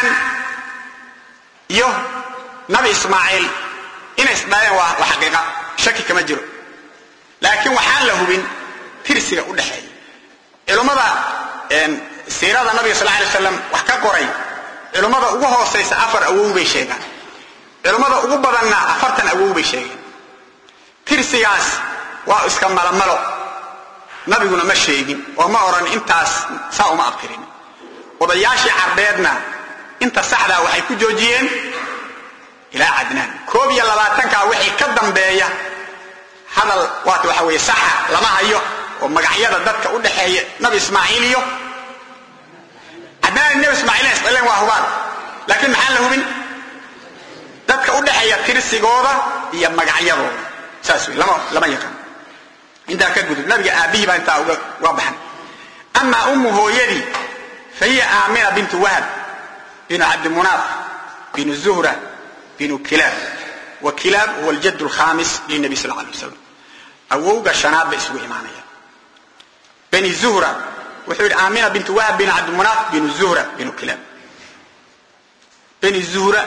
نبي إسماعيل إن إسماعيل وحقيقة شكي كما جرو لكن وحان له بين ترس يقول حي إلو سيرة النبي صلى الله عليه وسلم وحكا قري علماء ugu hooseysa afar awow bay sheegan علماء ugu badanna afartan awow bay sheegan tirsigaas waa iska malamalo nabiguna ma sheegin oo ma oran intaas saa uma aqrin odayaashii carbeedna inta saxda waxay ku joojiyeen ila Adnaan koob iyo 20ka wixii ka dambeeya hadal waxa weeye sax lama hayo oo magacyada dadka u dhaxeeya nabi Ismaaciil iyo عدنان النبي إسماعيل إسماعيل وهوان لكن محل له من ذاتك أولا هي ترسي قوضة هي مقعيضة ساسوي لما يقام عندها كدود النبي أبيه بانتا وابحا أما أمه يدي فهي آمنة بنت وهب بن عبد المناف بن الزهرة بن كلاب وكلاب هو الجد الخامس للنبي صلى الله عليه وسلم أووغا شناب باسمه إيمانية بن الزهرة وحول آمنة بنت وهب بن عبد المناف بن الزهرة بن كلاب bani zuhra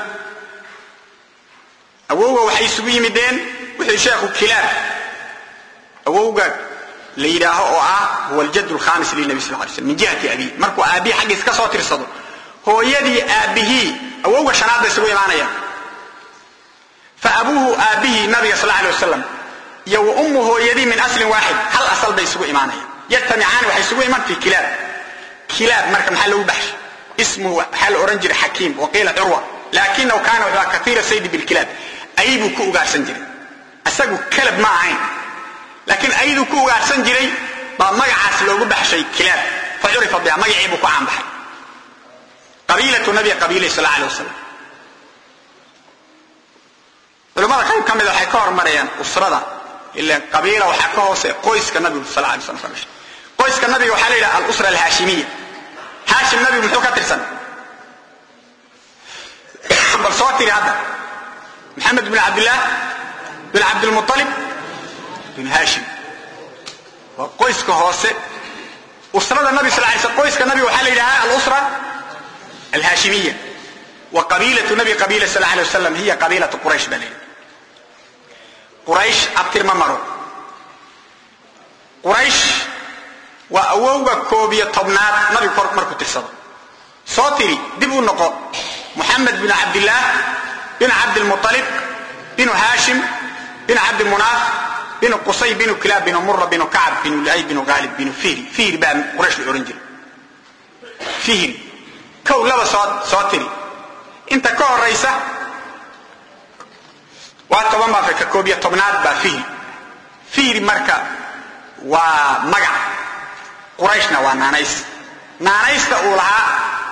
awowga waxay isugu yimideen wixii sheekhu kilaab awowga la yiraaho oo ah huwa al-jadd al-khamis li nabi sallallahu alayhi wasallam min jihati abi markuu aabi xaqiis ka soo tirsado hooyadii aabihi awowga shanaad isugu imaanaya fa abuhu aabihi nabi sallallahu alayhi wasallam iyo ummuhu hooyadii min asl waahid hal asal bay isugu imaanaya yatami'an waxay isugu imaan fi kilaab kilaab marka maxaa lagu baxshay ismuhu hal oranjir hakim wa qila urwa lakinnahu kana wa kathira sayd bil kilab aybu ku ugaarsan jiray asagu kalab ma ahayn laakiin aydu ku ugaarsan jiray ba magacaas loogu baxshay kilaab fa urifa bi magaciibu ku aan baxay qabiilatu nabi qabiila sallallahu alayhi wasallam culimada qayb kamid ah waxay ka hormarayaan usrada ila qabiila waxa ka hoose qoyska nabi sallallahu alayhi wasallam qoyska nabi waxa la yiraahdaa al-usra al-hashimiyya hashim nabi muxuu ka tirsan bal soo tiri hadda محمد بن عبد الله بن عبد المطلب بن هاشم وقيس كهوسه أسرة النبي صلى الله عليه وسلم قيس كالنبي وحال لها الأسرة الهاشمية وقبيلة النبي قبيلة صلى الله عليه وسلم هي قبيلة قريش بنين قريش أبتر ممرو قريش وأووغا كوبية طبنات نبي فرق مركو ترسل صوتي دبو النقو محمد بن عبد الله بن عبد المطلب بن هاشم بن عبد المناف بن قصي بن كلاب بن مرة بن كعب بن لؤي بن غالب بن فير بقى قريش الأورنجل فير كو لبا صوتري انت كو الرئيسة وطبعا ما في كوبية طبنات بقى فير مركة ومقع قريشنا ونانيس نانيس تقولها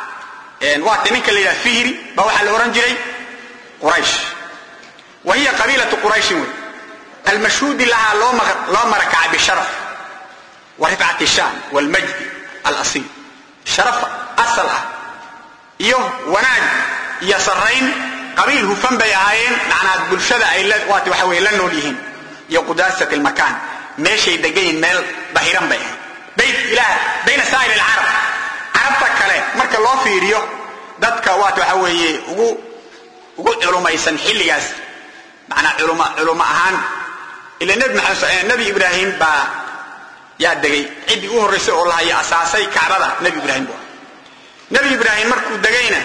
وقت منك اللي فيري بوحى الأورنجلي قريش وهي قبيلة قريش المشهود لها لا مركع بالشرف ورفعة الشان والمجد الأصيل شرف أصلها إيوه وناج يسرين قبيل هفن بيهاين معنى بالشدة أي واتي وحوي لنو ليهن يو قداسة المكان ماشي دقين ميل بحيران بيهاين بيت إله بين سائر العرب عربتك كلام مركا الله في ريو دادك واتي وحوي وقلت علماء يسن حلياس معنى علماء أهان إلا نبي إبراهيم با يا دقي عدي أوه الرسول الله يا أساسي كعبة نبي إبراهيم بوا نبي إبراهيم مركو دقينا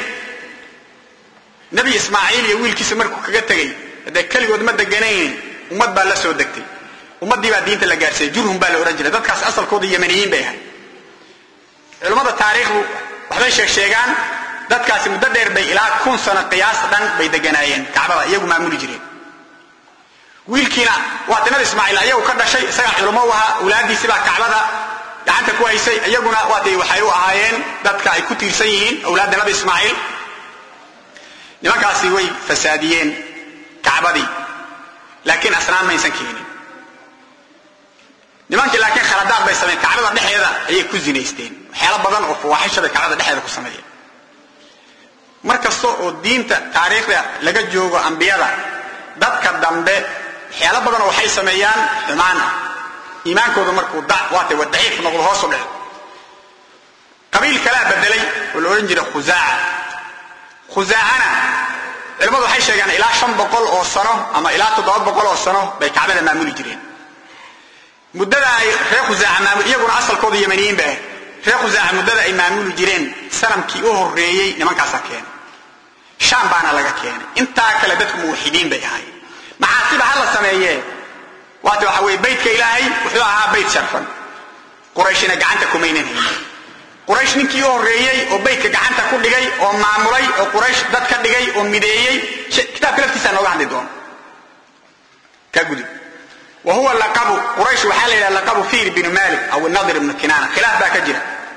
نبي إسماعيل يقول كيس مركو كجتجي هذا كل جود مد دقينين ومد بالله دكتي ومد دي بعدين تلاقي جورهم بالورنجلة ده كاس أصل كود يمنيين بيها علماء التاريخ وحبيش الشيعان dadkaasi muddo dheer bay ilaa 1000 sano qiyaas dhan bay deganayeen Kaabada iyagu maamuli jireen wiilkiina waa nabi Ismaaciil ayagu ka dhashay isaga culimo waha awlaadiisa baa Kaabada gacanta ku haysay iyaguna waatay waxay u ahaayeen dadka ay ku tiirsan yihiin awlaadda nabi Ismaaciil nimankaasi way fasaadiyeen Kaabadii laakiin asnaan ma aysan keenin nimankii laakiin khaladaad bay sameeyeen Kaabada dhexdeeda ayay ku zinaysteen waxyaalo badan oo fawaaxishada Kaabada dhexdeeda ku sameeyeen markasto oo diinta taariikhda laga joogo anbiyada dadka dambe xeelo badan waxay sameeyaan xumaana iimaankooda markuu waatay wadaciif noqdo hoos u dhaco qabiil kala bedelay oo la oran jiray khuzaa'ana ilmadu waxay sheegaan ilaa 500 oo sano ama ilaa 700 oo sano bay Kaabada maamuli jireen muddada ay reer khuzaa'a maamul iyaguna asalkooda yamaniyiin baa reer khuzaa'a muddada ay maamuli jireen sanamkii u horeeyay nimankaas keenay شام بانا لغا كيني انتا كلا ددك موحدين بي هاي محاسبة هلا سمية واتو حوي بيتك إلهي وحوها بيت شرفا قريشنا قعنتا كمينين هي قريش نكي يوريي وبيتك قعنتا كودغاي ومعمولي وقريش ددك دغاي وميديي كتاب كلا تسان نوغا عندي دون كغدي وهو اللقب قريش وحال الى لقب فير بن مالك او النضر بن كنانة خلاف باك جرا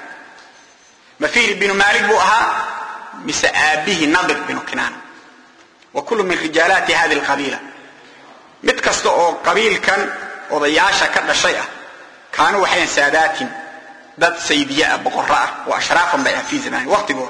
ما فير بن مالك بوها مثل أبيه نضر بن كنانة وكل من رجالات هذه القبيلة متكستو قبيل كان وضياشا كذا شيء كانوا وحين سادات ذات سيدية بقراء وأشرافا بها في زمان وقت بور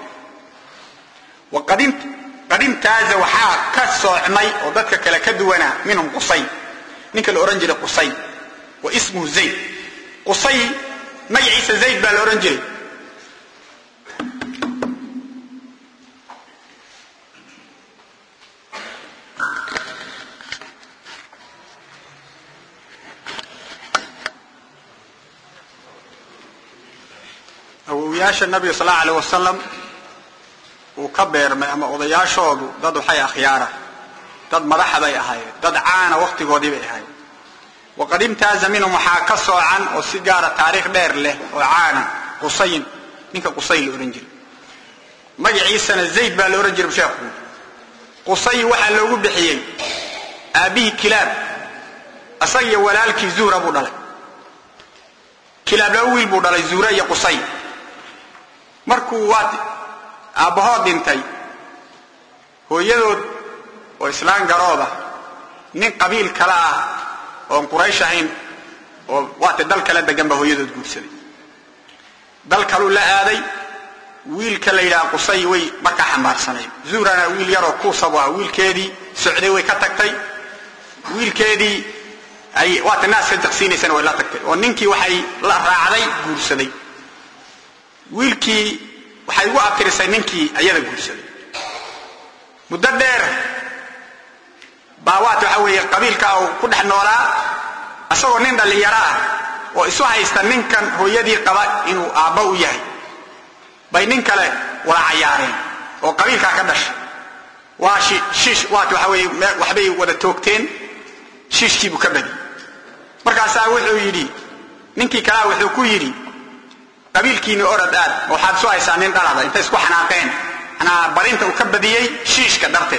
وقدمت هذا وحا كسو عمي وذاتك كلا كدونا منهم قصي نك الأورنجل قصي واسمه زيد قصي ما يعيس زيد بالأورنجل أوياش النبي صلى الله عليه وسلم وكبر ما أضياشود ضد حي أخيارة ضد مدح بي أهاي ضد عانى وقت قدي بي أهاي وقد امتاز منه محاكسه عن وسيجارة تاريخ دير له وعانى قصين نيك قصي الأورنجل مجي سنة زيد بالأورنجل بشيخه قصي وحا لوغو بخيي أبيه كلاب أصي ولالك زور أبو دلي كلاب لويل بو دلي زورة يا قصي مركو وات أبوها دينتي هو يدود وإسلام قرابة نين قبيل كلا وان قريشهين وات دل كلا دقنبه هو يدود قرسلي دل كلو لا آدي ويل كلا إلى قصي وي مركا حمار سنين زورنا ويل يرو كوصبا ويل كيدي سعودي وي كتكتي ويل كيدي أي وات الناس في تقسيني سنة ولا تكتي وننكي وحي لا راعدي قرسلي ويلكي waxay ugu abtirisay ninkii ayada guursaday muddo dheer baawaat waxa weeye qabiilka oo ku dhex noolaa asagoo nin dhalinyaro ah oo isu haysta ninkan hooyadii qaba inuu aabba u yahay bay nin kale wala cayaareen oo qabiilka ka dhashay waa shish waxa weeye waxbay wada toogteen shishkii buu ka badi markaas wuxuu yiri ninkii kale wuxuu ku yiri qabiilkiina oradaad waxaad soo haysaaneen dhalada inta isku xanaaqeen ana barinta uu ka badiyay shiishka darteed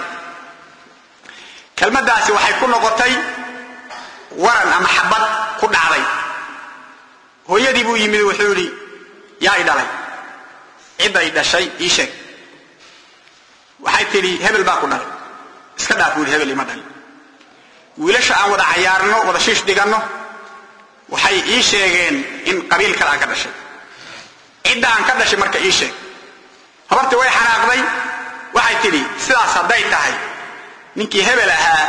kalmadaasi waxay ku noqotay waran ama xabad ku dhacday hooyadii buu yimid wuxuu yiri yaa idhalay ciday dhashay ii sheeg waxay tiri hebel baa ku dhalay iska dhaaf wiil hebel ima dhalay wiilasha aan wada cayaarno wada shiish dhigano waxay ii sheegeen in qabiil kale ka dhashay إذا أن كذا شيء مركا إيشه هبرت وين حناقضي واحد تدي سلا صديت هاي نكى هبلها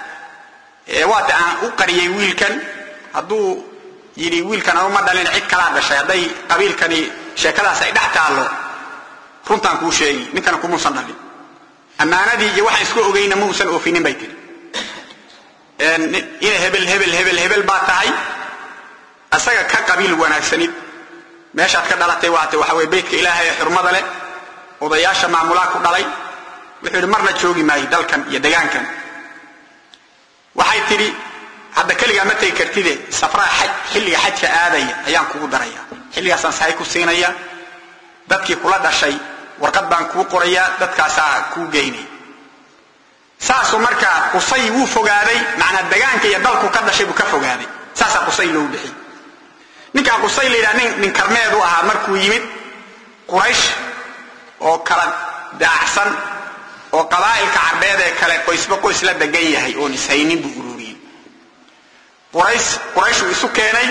وات أن أقري ويل كان هدو يري ويل كان أو ما دلنا عيد كلام بشيء هذا قبيل كني شكلها سعيد تعالوا فرنتان كوشي نكنا كم صندلي أما أنا دي واحد يسكو أجينا موسى وفيني بيتي إيه هبل باتاي أسأل كقبيل وانا سنيد meeshaad ka dhalatay waxa way beedka Ilaahay xurmada leh odayaasha maamulka ku dhalay wuxuu marna joogi maay dalkan iyo deegaankan waxay tiri hadda kaliya ma tay kartide safra xilliga xajka aaday ayaan kugu daraya xilligaasaan sahay ku siinaya dadkii kula dhashay warqad baan ku qoraya dadkaasa ku geynay saaso marka qusay wuu fogaaday macna deegaanka iyo dalku ka dhashay buu ka fogaaday saasa qusay loo bixi ninka qusay leeyahay nin karmeedu ahaa markuu yimid quraysh oo kala daacsan oo qabaa'ilka carbeed ee kale qoysba qoys la degan yahay oo nisaynin buu ururiyay quraysh isu keenay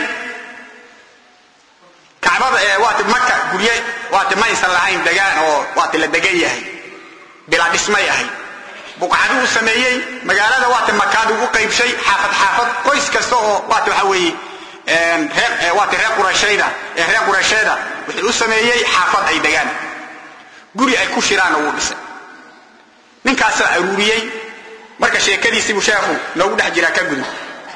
kaabada ee waad makka guriye waad ma insan lahayn degaan oo waad la degan yahay bila dhismay ahay buqacadu sameeyay magaalada waad makka u qaybshay xaafad qoys kasta oo waad waxa weeye waad reer qurayshayda wuxuu u sameeyay xaafad ay degaan guri ay ku shiraan oo dhisay ninkaas aruuriyay marka sheekadiisii buu sheekhu noogu dhex jira ka gudub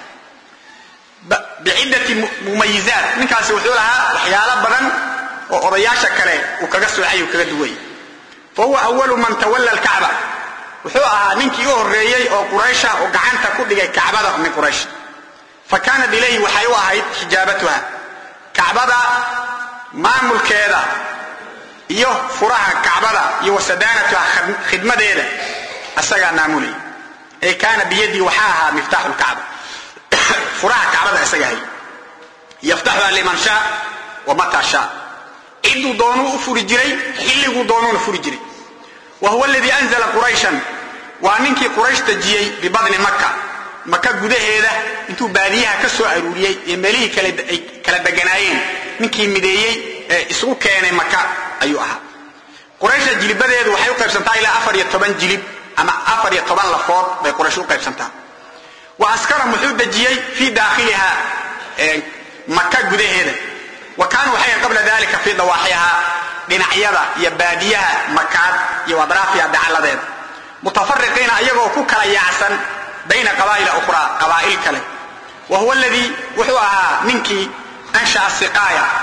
bi'idati mumayyizat ninkaas wuxuu lahaa waxyaalo badan oo odayaasha kale uu kaga soocay oo kaga duway فهو أول من تولى الكعبة wuxuu ahaa ninkii u horeeyay oo quraysh oo gacanta ku dhigay kacbada min quraysh fakana dilay waxay u ahayd xijaabatuha kacbada maamulkeeda iyo furaha kacbada iyo wasadaanatuha khidmadeeda asaga maamulay ee kana biyadi waxaha miftaah alkacba furaha kacbada asaga hay yaftahu liman sha wa mata sha idu doonu u furi jiray xilligu doonu furi jiray وهو الذي أنزل قريشا وأنك قريش تجيي ببطن مكة جودهذا أنتوا باليها كسر أرورية يمليه كلا دجناين منك مديي اسمه كان مكة أيها قريش جلب بدأ وحيوقف سنتا إلى أفر يطبن جلب أما أفر يطبن لفاض بقريش وقف سنتا وعسكر محدود تجيي في داخلها مكة جودهذا وكانوا حيا قبل ذلك في ضواحيها دينعيدا يباديها مكات يوضرافيا دعالدين متفرقين ايغو كوكلا يعسن بين قبائل اخرى قبائل كله وهو الذي وحوها منكي انشا السقايه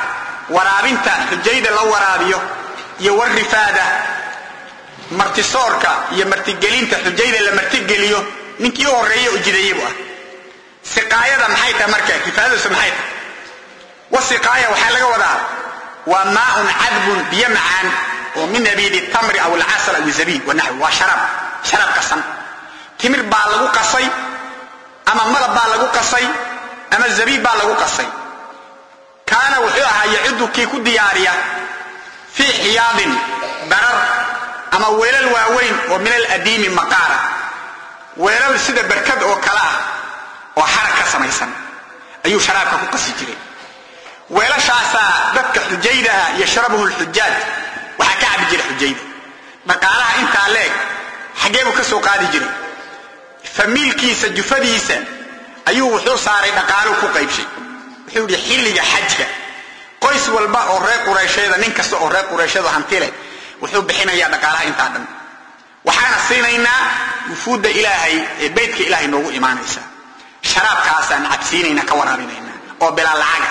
waraabinta xujayda la waraabiyo iyo warrifaada martisoorka iyo martigelinta xujayda la martigeliyo ninkii u horeeyay u jideeyay ah siqaayada maxay tahay markaa kifaadadu maxay tahay wasiqaaya waxa laga wadaa waa maa'un adbun biyam'an oo min nabid at-tamr aw al-asal aw az-zabib wa nahwa wa sharab qasan timir baa lagu qasay ama malab baa lagu qasay ama zabib baa lagu qasay kana wuxuu ahaa yacidu kii ku diyaariya fi hiyadin barar ama weelal waaweyn oo min al-adimi maqara weelal sida barkad oo kala ah oo xaraka samaysan ayuu sharaabka ku qasi jiray weelashaasa dadka xujayda yashrabuhu al-hujjaj waxa ka cabi jiray xujayda maqaalaha inta leeg xageebu ka soo qaadi jiray familkiisa jufadiisa ayuu wuxuu saaray dhaqaalo ku qaybshay wuxuu yiri xilliga xajka qoys walba oo reer Quraysheeda nin kasta oo reer Quraysheeda hantile wuxuu bixinayaa dhaqaalaha inta dhan waxaana siinaynaa wufuuda Ilaahay ee beedka Ilaahay noogu iimaanaysa sharaabkaas aan cabsiinayna ka waraabinayna oo bilaa lacag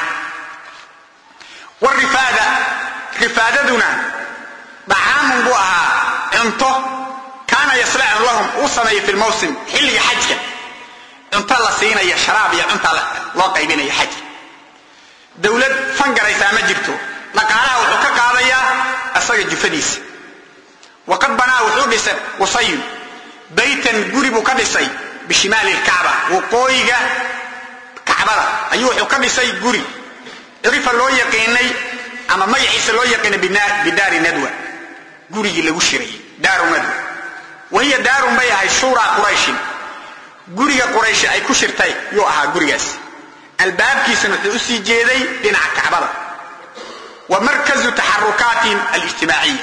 warifada rifadaduna طعام بوها انتو كان يصلح لهم وصني في الموسم حلي حجك انت الله سينا يا شراب يا انت الله قيبين يا حج دولة فنقريسا ما جبتو لقالها وحكا قاضية أصير جفديس وقد بنا وحودس وصيب بيتا قرب كدسي بشمال الكعبة وقويقة كعبة أيوه وكدسي قرب عرف الله يقيني أما ما يعيس الله يقين بدار ندوة قرب اللي شري دار ندوة وهي دار بيها شورى قريش قرب قريش أي كشرتي يوها قريس الباب كيسن وحوسي جيدي دينع كعبة ومركز تحركات الاجتماعية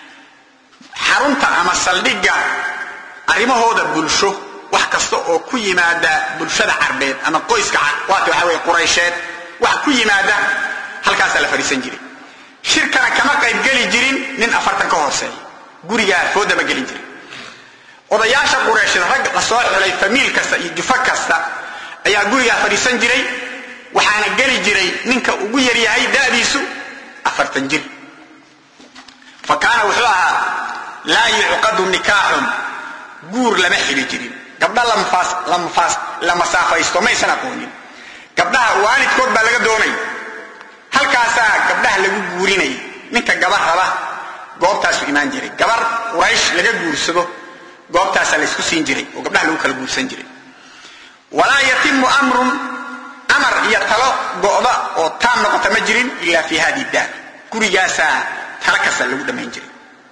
حرمت أما السلبية أريمه هو ده بلشو وحكستو أو كي مادة بلشة عربيد أما قويس كعوات وحوي قريشات وحكي مادة هل كاسا لفريسان جري شركنا كما قيد قلي جرين من أفرتن كهوسي قرية فودة بقلي جري وضياشا قريش رق لصوح علي فميل كسا يجفك كسا أيا قرية فريسان جري وحانا قلي جري منك وقير يهي دابيسو أفرتن جري فكان وحوها لا يعقد النكاح قور لمحل جرين قبل لما سافا يستومي سنة قونين قبلها والد كود بلغ دوني هل كاسا قبلها لغو قوريني منك قبر ربا قوبتاسو إيمان جري قبر قريش لغو قورسدو قوبتاسا لسكو سين جري وقبلها لغو كالقور سين جري ولا يتم أمر يطلع قوضا أو تام نقطة مجرين إلا في هذه الدار كوري جاسا تركسا لغو دمين جري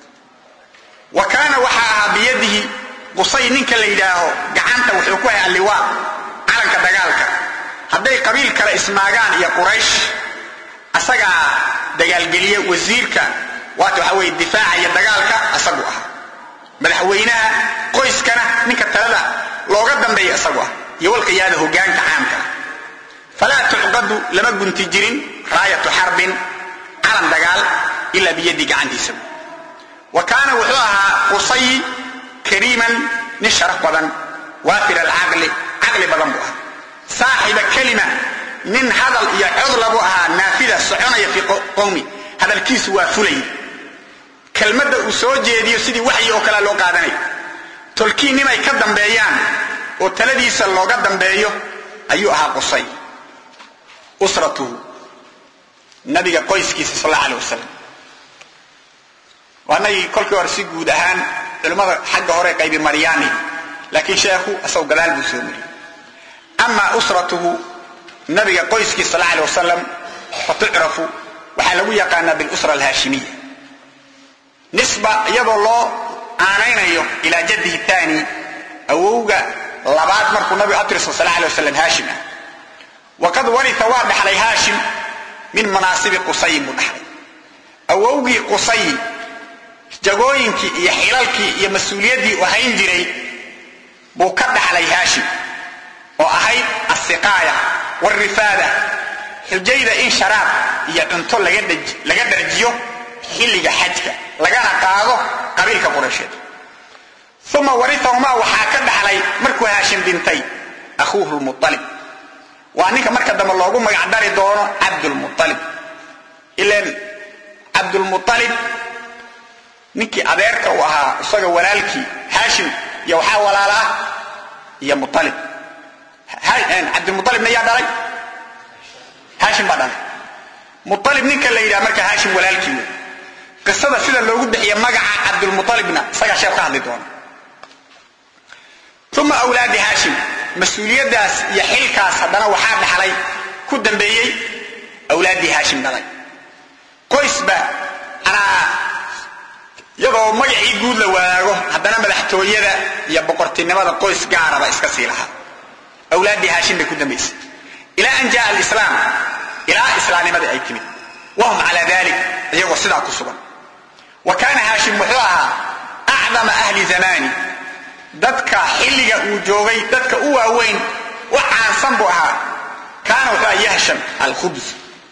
وكان وحاها بيده قصي نينك اللي إلهو قعانتا وحيوكوها اللواء عالنك دقالك هذي قبيل كلا اسماعان يا قريش أسجع دجال جلية وزيرك واتو حوي الدفاع يا دجالك أسجوها ملحوينها قيس كنا نك الثلاثة لو قدم بي أسجوها يقول قياده جانك عامك فلا تعقد لما كنت تجرين راية حرب على دجال إلا بيدك عندي سب وكان وحوها قصي كريما نشرف بدن وافر العقل عقل بدن بها صاحب كلمة من هذا يعضلبها نافذة سعنية في قومي هذا الكيس وفلي كلمة أسوجي دي سيدي وحي أو كلا لو قادني تلكيني ما يقدم بيان وتلدي سلو قدم بيو أيها قصي أسرته نبي قيس كيس صلى الله عليه وسلم وأنا كل كورسي جودهان المرة حق هوري قيب مرياني لكن شيخو أسو قلال بسومري أما أسرته النبي قيسك صلى الله عليه وسلم فتعرفوا وحلو يقانا بالأسرة الهاشمية نسبة يضو الله آنين إلى جده الثاني أووغا لبعض مركو النبي أطرس صلى الله عليه وسلم هاشمة وقد ورث واضح علي هاشم من مناصب قصي مدحري أووغي قصي جاقوينك يا حلالك يا مسؤوليتي وحين جري بوكدح علي هاشم وأهيد السقاية والرفادة حجيدة إن شراب يأنتو لقدر جيو حلق حجك لقانا قاضو قبيلك قريشات ثم ورثهما وحاكد علي مركو هاشم بنتي أخوه المطلب وأنك مركز دم الله قم يعداري دونه عبد المطلب ilan Abdulmuttalib ninkii adeerka u ahaa isaga walaalkii Hashim iyo waxa walaala iyo Muttalib Abdulmuttalib ayaa dhalay Hashim baa dhalay Muttalib ninka la yiraahdo marka Hashim walaalkii qisada sida loogu bixiyo magaca Abdulmuttalibna isaga sheekh ka hadli doona ثم أولاد هاشم مسؤولية داس يحل كاس هذانا وحاب حلي كل دنبيي أولاد هاشم دلي قيس با أنا يبغى ما يقول له هذانا ملحتوية ده يبقرتين ماذا قيس جارة بإسكاسيلها أولاد هاشم بكل دنبيس إلى أن جاء الإسلام إلى إسلام ماذا أيتمي وهم على ذلك يبغى صدق كسبا وكان هاشم محراها أعظم أهل زماني dadka xilliga uu joogay dadka u waaweyn waxaan sanbo ahaa kaana waxa yahsham al-khubz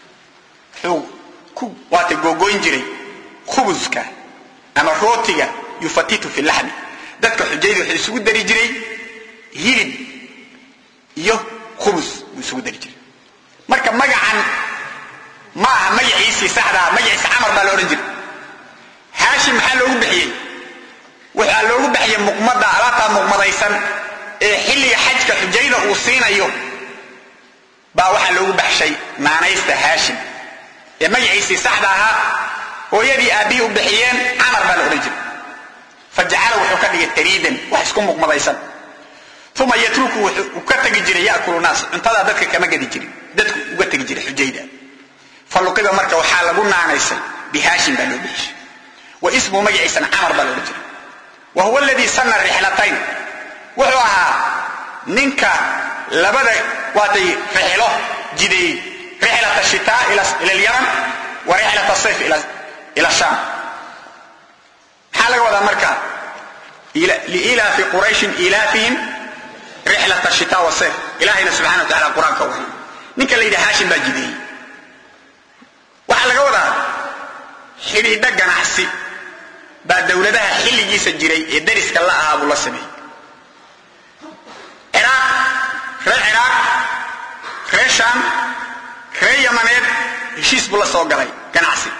ku waata gogoyn jiray khubzka ama rootiga yufatitu fi lahm dadka xujaydu waxay isugu dari jiray hilib iyo khubz isugu dari jiray marka magacan ma magaciisa saxda magaciisa Amar baa la oran jiray Hashim maxaa loogu bixiyay waxa loogu baxay muqmada alaata muqmadaysan ee xilliga xajka xujayda uu siinayo baa waxa loogu baxshay maanaysta Hashim ee magaciisa saxda ah hooyadii abi u bixiyeen Amar baa la oran jiray fajacala wuxuu ka dhigay tariidan wax isku muqmadaysan thumma yatruku wuxuu ka tagi jiray yaakulu naas intada dadka kama gadi jiray dadku uga tagi jiray xujayda faluqida marka waxa lagu naanaysay bi Hashim baa loo bixiyay wa ismu magaciisa Amar baa la oran jiray وهو الذي سن الرحلتين وحوها ننكا لبدا وادي رحله جدي رحلة الشتاء إلى اليمن ورحلة الصيف إلى الشام حالة وذا مركا لإله في قريش إلافهم رحلة الشتاء والصيف إلهنا سبحانه وتعالى القرآن كوه ننكا ليدي هاشم باجدي وحالة وذا حريدة جناحسي بعد دولتها xilligiisa jiray ee dariska la ahaa la sameeyay Iraq Sham Yemen heshiis buu la soo galay ganacsi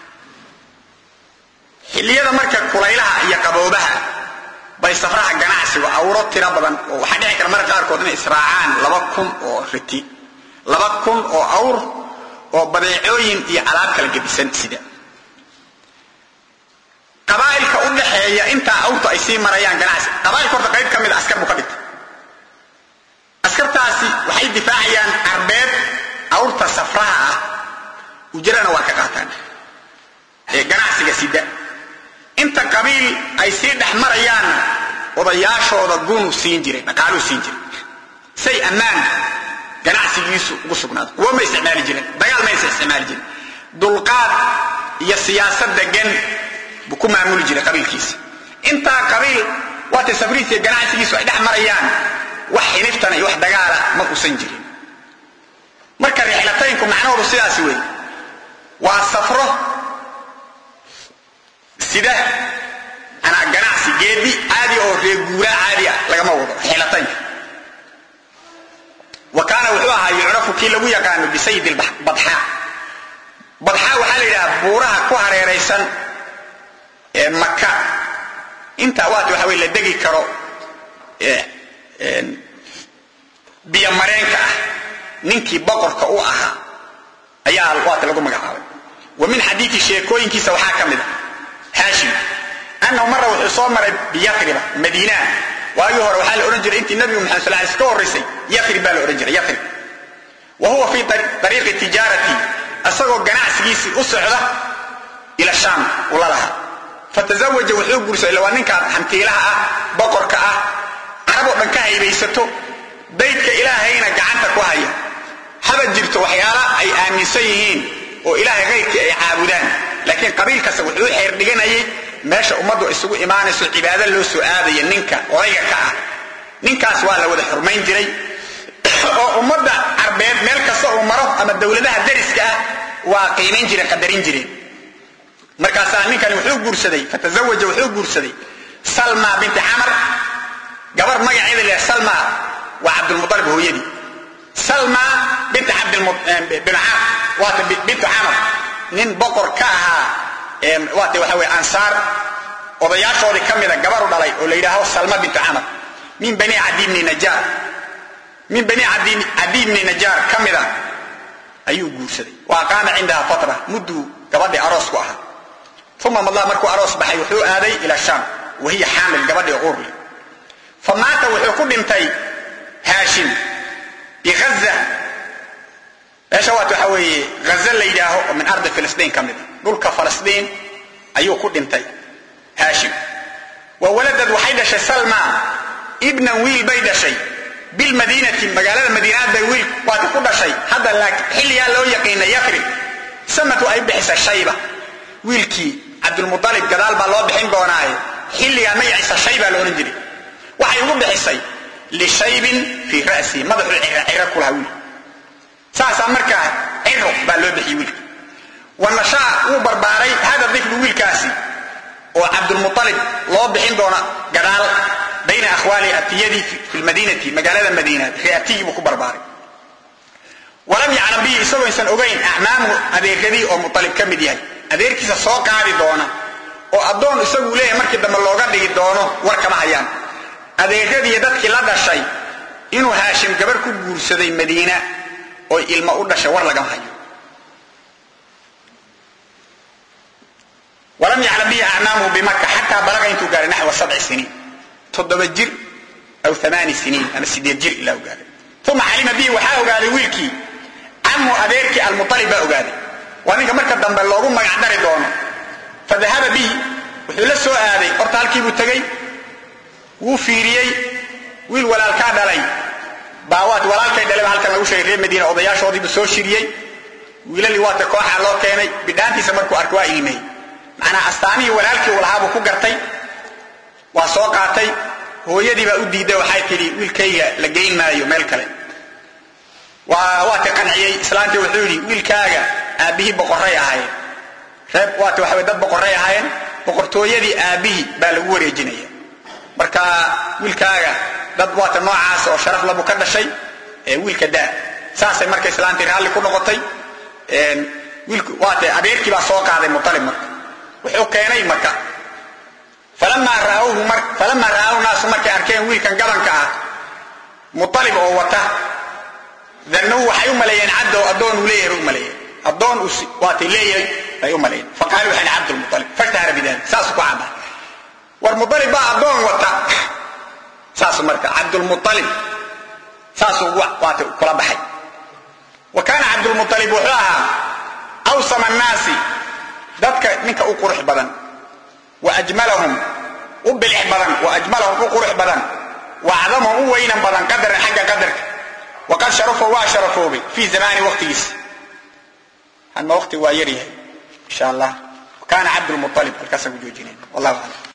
xilliyada marka kulaylaha iyo qaboobaha bay safraha ganacsiga awro tira badan oo waxa dhici kara marka qaar kood inay israacaan 2000 oo riti 2000 oo awr oo badeecooyin iyo alaab kala gedisan sida qabaa'ilka u dhaxeeya inta awrta ay sii marayaan ganacsi qabaa'ilka horta qayb kamid askar buu ka dhigtay askartaasi waxay difaacayaan arbeed awrta safraha ah ujirana waa ka qaataan ee ganacsiga sida inta qabiil ay sii dhaxmarayaan odayaashooda guun siin jiray dhaqaalu siin jiray say amaan ganacsigiisu ugu sugnaado waa ma isticmaali jiray dagaal ma isticmaali jiray dulqaad iyo siyaasad degan ku maamuli jiray qabiilkiisa inta qabiil waata safriiska ganacsigiisu ay dhaxmarayaan wax xiniftana iyo wax dagaala ma usan jirin marka rixlataynku macnaheedu sidaas weey waa safro sida ana ganacsi geedi caadi oo reeguura caadi laga wado rixlataynka وكان وحوها يعرف كي لو يقان بسيد البضحاء بضحاء waxa la yiraahdaa buuraha ku hareeraysan مكة انت واد waxa way la degi karo biya mareenka ninkii boqorka u ahaa ayaa waad lagu magacaabay ومن حديث sheekooyinkiisa waxa kamid Hashim anna marra wuxuu soo maray Yathrib Madiina waayo hore waxa la oran jiray intii nabiga Muhammad sallallahu alayhi wasallam horeysay Yathrib baa la oran jiray Yathrib وهو في طريق تجارتي asagoo ganacsigiisa u socda ila Sham walaalaha فتزوج وحوق قرصة إلا وانك حمتيلها بقرك عربو من كهيبيستو بيتك إلهينا قعنتك وهي هذا جبت وحيالا أي آمنسيهين وإلهي غيرك أي عابدان لكن قبيل كسوحيو حيردقين أي ماشا أمدو إسوء إيمان إسوء عبادة اللو سؤادي ننكا وريقك ننكا أسوالا وذا حرمين جري أمدو عربين ملكا سوء مرض أما الدولة ده درسك وقيمين جري قدرين جري markaas ninkan wuxuu guursaday fatazawaj wuxuu guursaday Salma bint Amr gabar magaceeda la Salma wa Abdul Muttalib hooyadii Salma bint Abdul bin Amr wa bint Amr nin boqor ka ahaa waata waxa weeye ansaar odayaashoodii ka mida gabar u dhalay oo la yidhaaho salma bintu camar min bani cadi bni najaar ka mida ayuu guursaday wa aqaama cindaha fatra mudduu gabadhii aroos ku ahaa uma madlaa markuu aroos baxay wuxuu aaday ila shaam wahiya xaamil gabadhii uurle famaata wuxuu ku dhintay haashim bigaza meesha waxa weeye gaza la yidhaaho oo min ardi filistiin ka mida dhulka falastiin ayuu ku dhintay haashim wa waladad waxay dhashay salma ibnan wiil bay dhashay bilmadiinati magaalada madiinaad bay wiil waata ku dhashay hadda laakiin xilliyaa loo yaqiina yafrib samatu ay bixisa shayba wiilkii cabdulmutalib gadaal baa loo bixin doonaaye xilligaa magaciisa shayba la oran jiray waxay ugu bixisay lishaybin fii ra'sihi madaxuu ciro ku lahaa wiilka saasaa markaa ciro baa loo bixiyey wiilka wanashaa wuu barbaaray hada diflu wiilkaasi oo cabdulmutalib loo bixin doona gadaal bayna akhwaali atiyadii fi lmadiinati magaalada madiina ri'atiyii buu ku barbaaray walam yaclam bihi isagoo insan ogayn acmaamu adeeradii oo mutalib ka mid yahay adeerkiisa soo qaadi doona oo addoon isagu leeyahay markii dambe looga dhigi doono war kama hayaan adeeradii dadkii la dhashay inuu haashim gabar ku guursaday madiina oo ilmo u dhashay war lagama hayo ولم يعلم به أعمامه بمكة حتى بلغ أن تقال نحو 7 سنين 7 جر أو 8 سنين أما 6 جر إلا قال ثم علم به وحاه قال ويلكي عمه أبيركي المطلب قال وأنك مركب دم بلغون ما يعدر دونه فذهب به وحول السؤال أرتال كيبو تجي وفيريي ويل ولا الكعب علي باوات ولا الكعب علي هالكلام لو شيء غير مدينة أضياء شاطئ بالسوشيريي ويل اللي واتقاح الله كاني بدانتي سمركو أركوا إلمي أنا أستاني ولكن والهابو كجرتي وساقاتي هو يدي بأودي ده وحياتي ويلكي لجين ما يومل كله وواتقنعي إسلامتي وحولي ويلكاجا أبيه بقرية هاي رب واتوحد دب بقرية هاي بقرتو يدي أبيه بالوري جنيه مركا ويلكاجا دب وات النوع عاص وشرف لبو كذا شيء ويلكدا ساس مركا إسلامتي رالي كل نقطي ويلك وات أبيركي بساقاتي مطلب مركا وحكيني مكة فلما رأوه ناس مكة أركين ويل كان قبل كأ مطلب أو وته ذنوه حيوم مليين عدوا أدون وليه روم مليين أدون واتي ليه يوم مليين فقالوا حين عبد المطلب فاشتهر بذلك ساسكوا عبا والمطلب بقى أدون وته ساس مركة عبد المطلب ساسوا واتي كل بحي وكان عبد المطلب وحاها أوسم الناس dadka ninka u qurux badan wa ajmalahum ubil badan wa ajmalahum qurux badan wa a'zamu wayna badan qadar haga qadarka wa qad sharafu wa sharafu bi fi zamani waqtiis an waqti wa yarihi insha Allah kana Abdul Muttalib alkasabu joojineen wallahu a'lam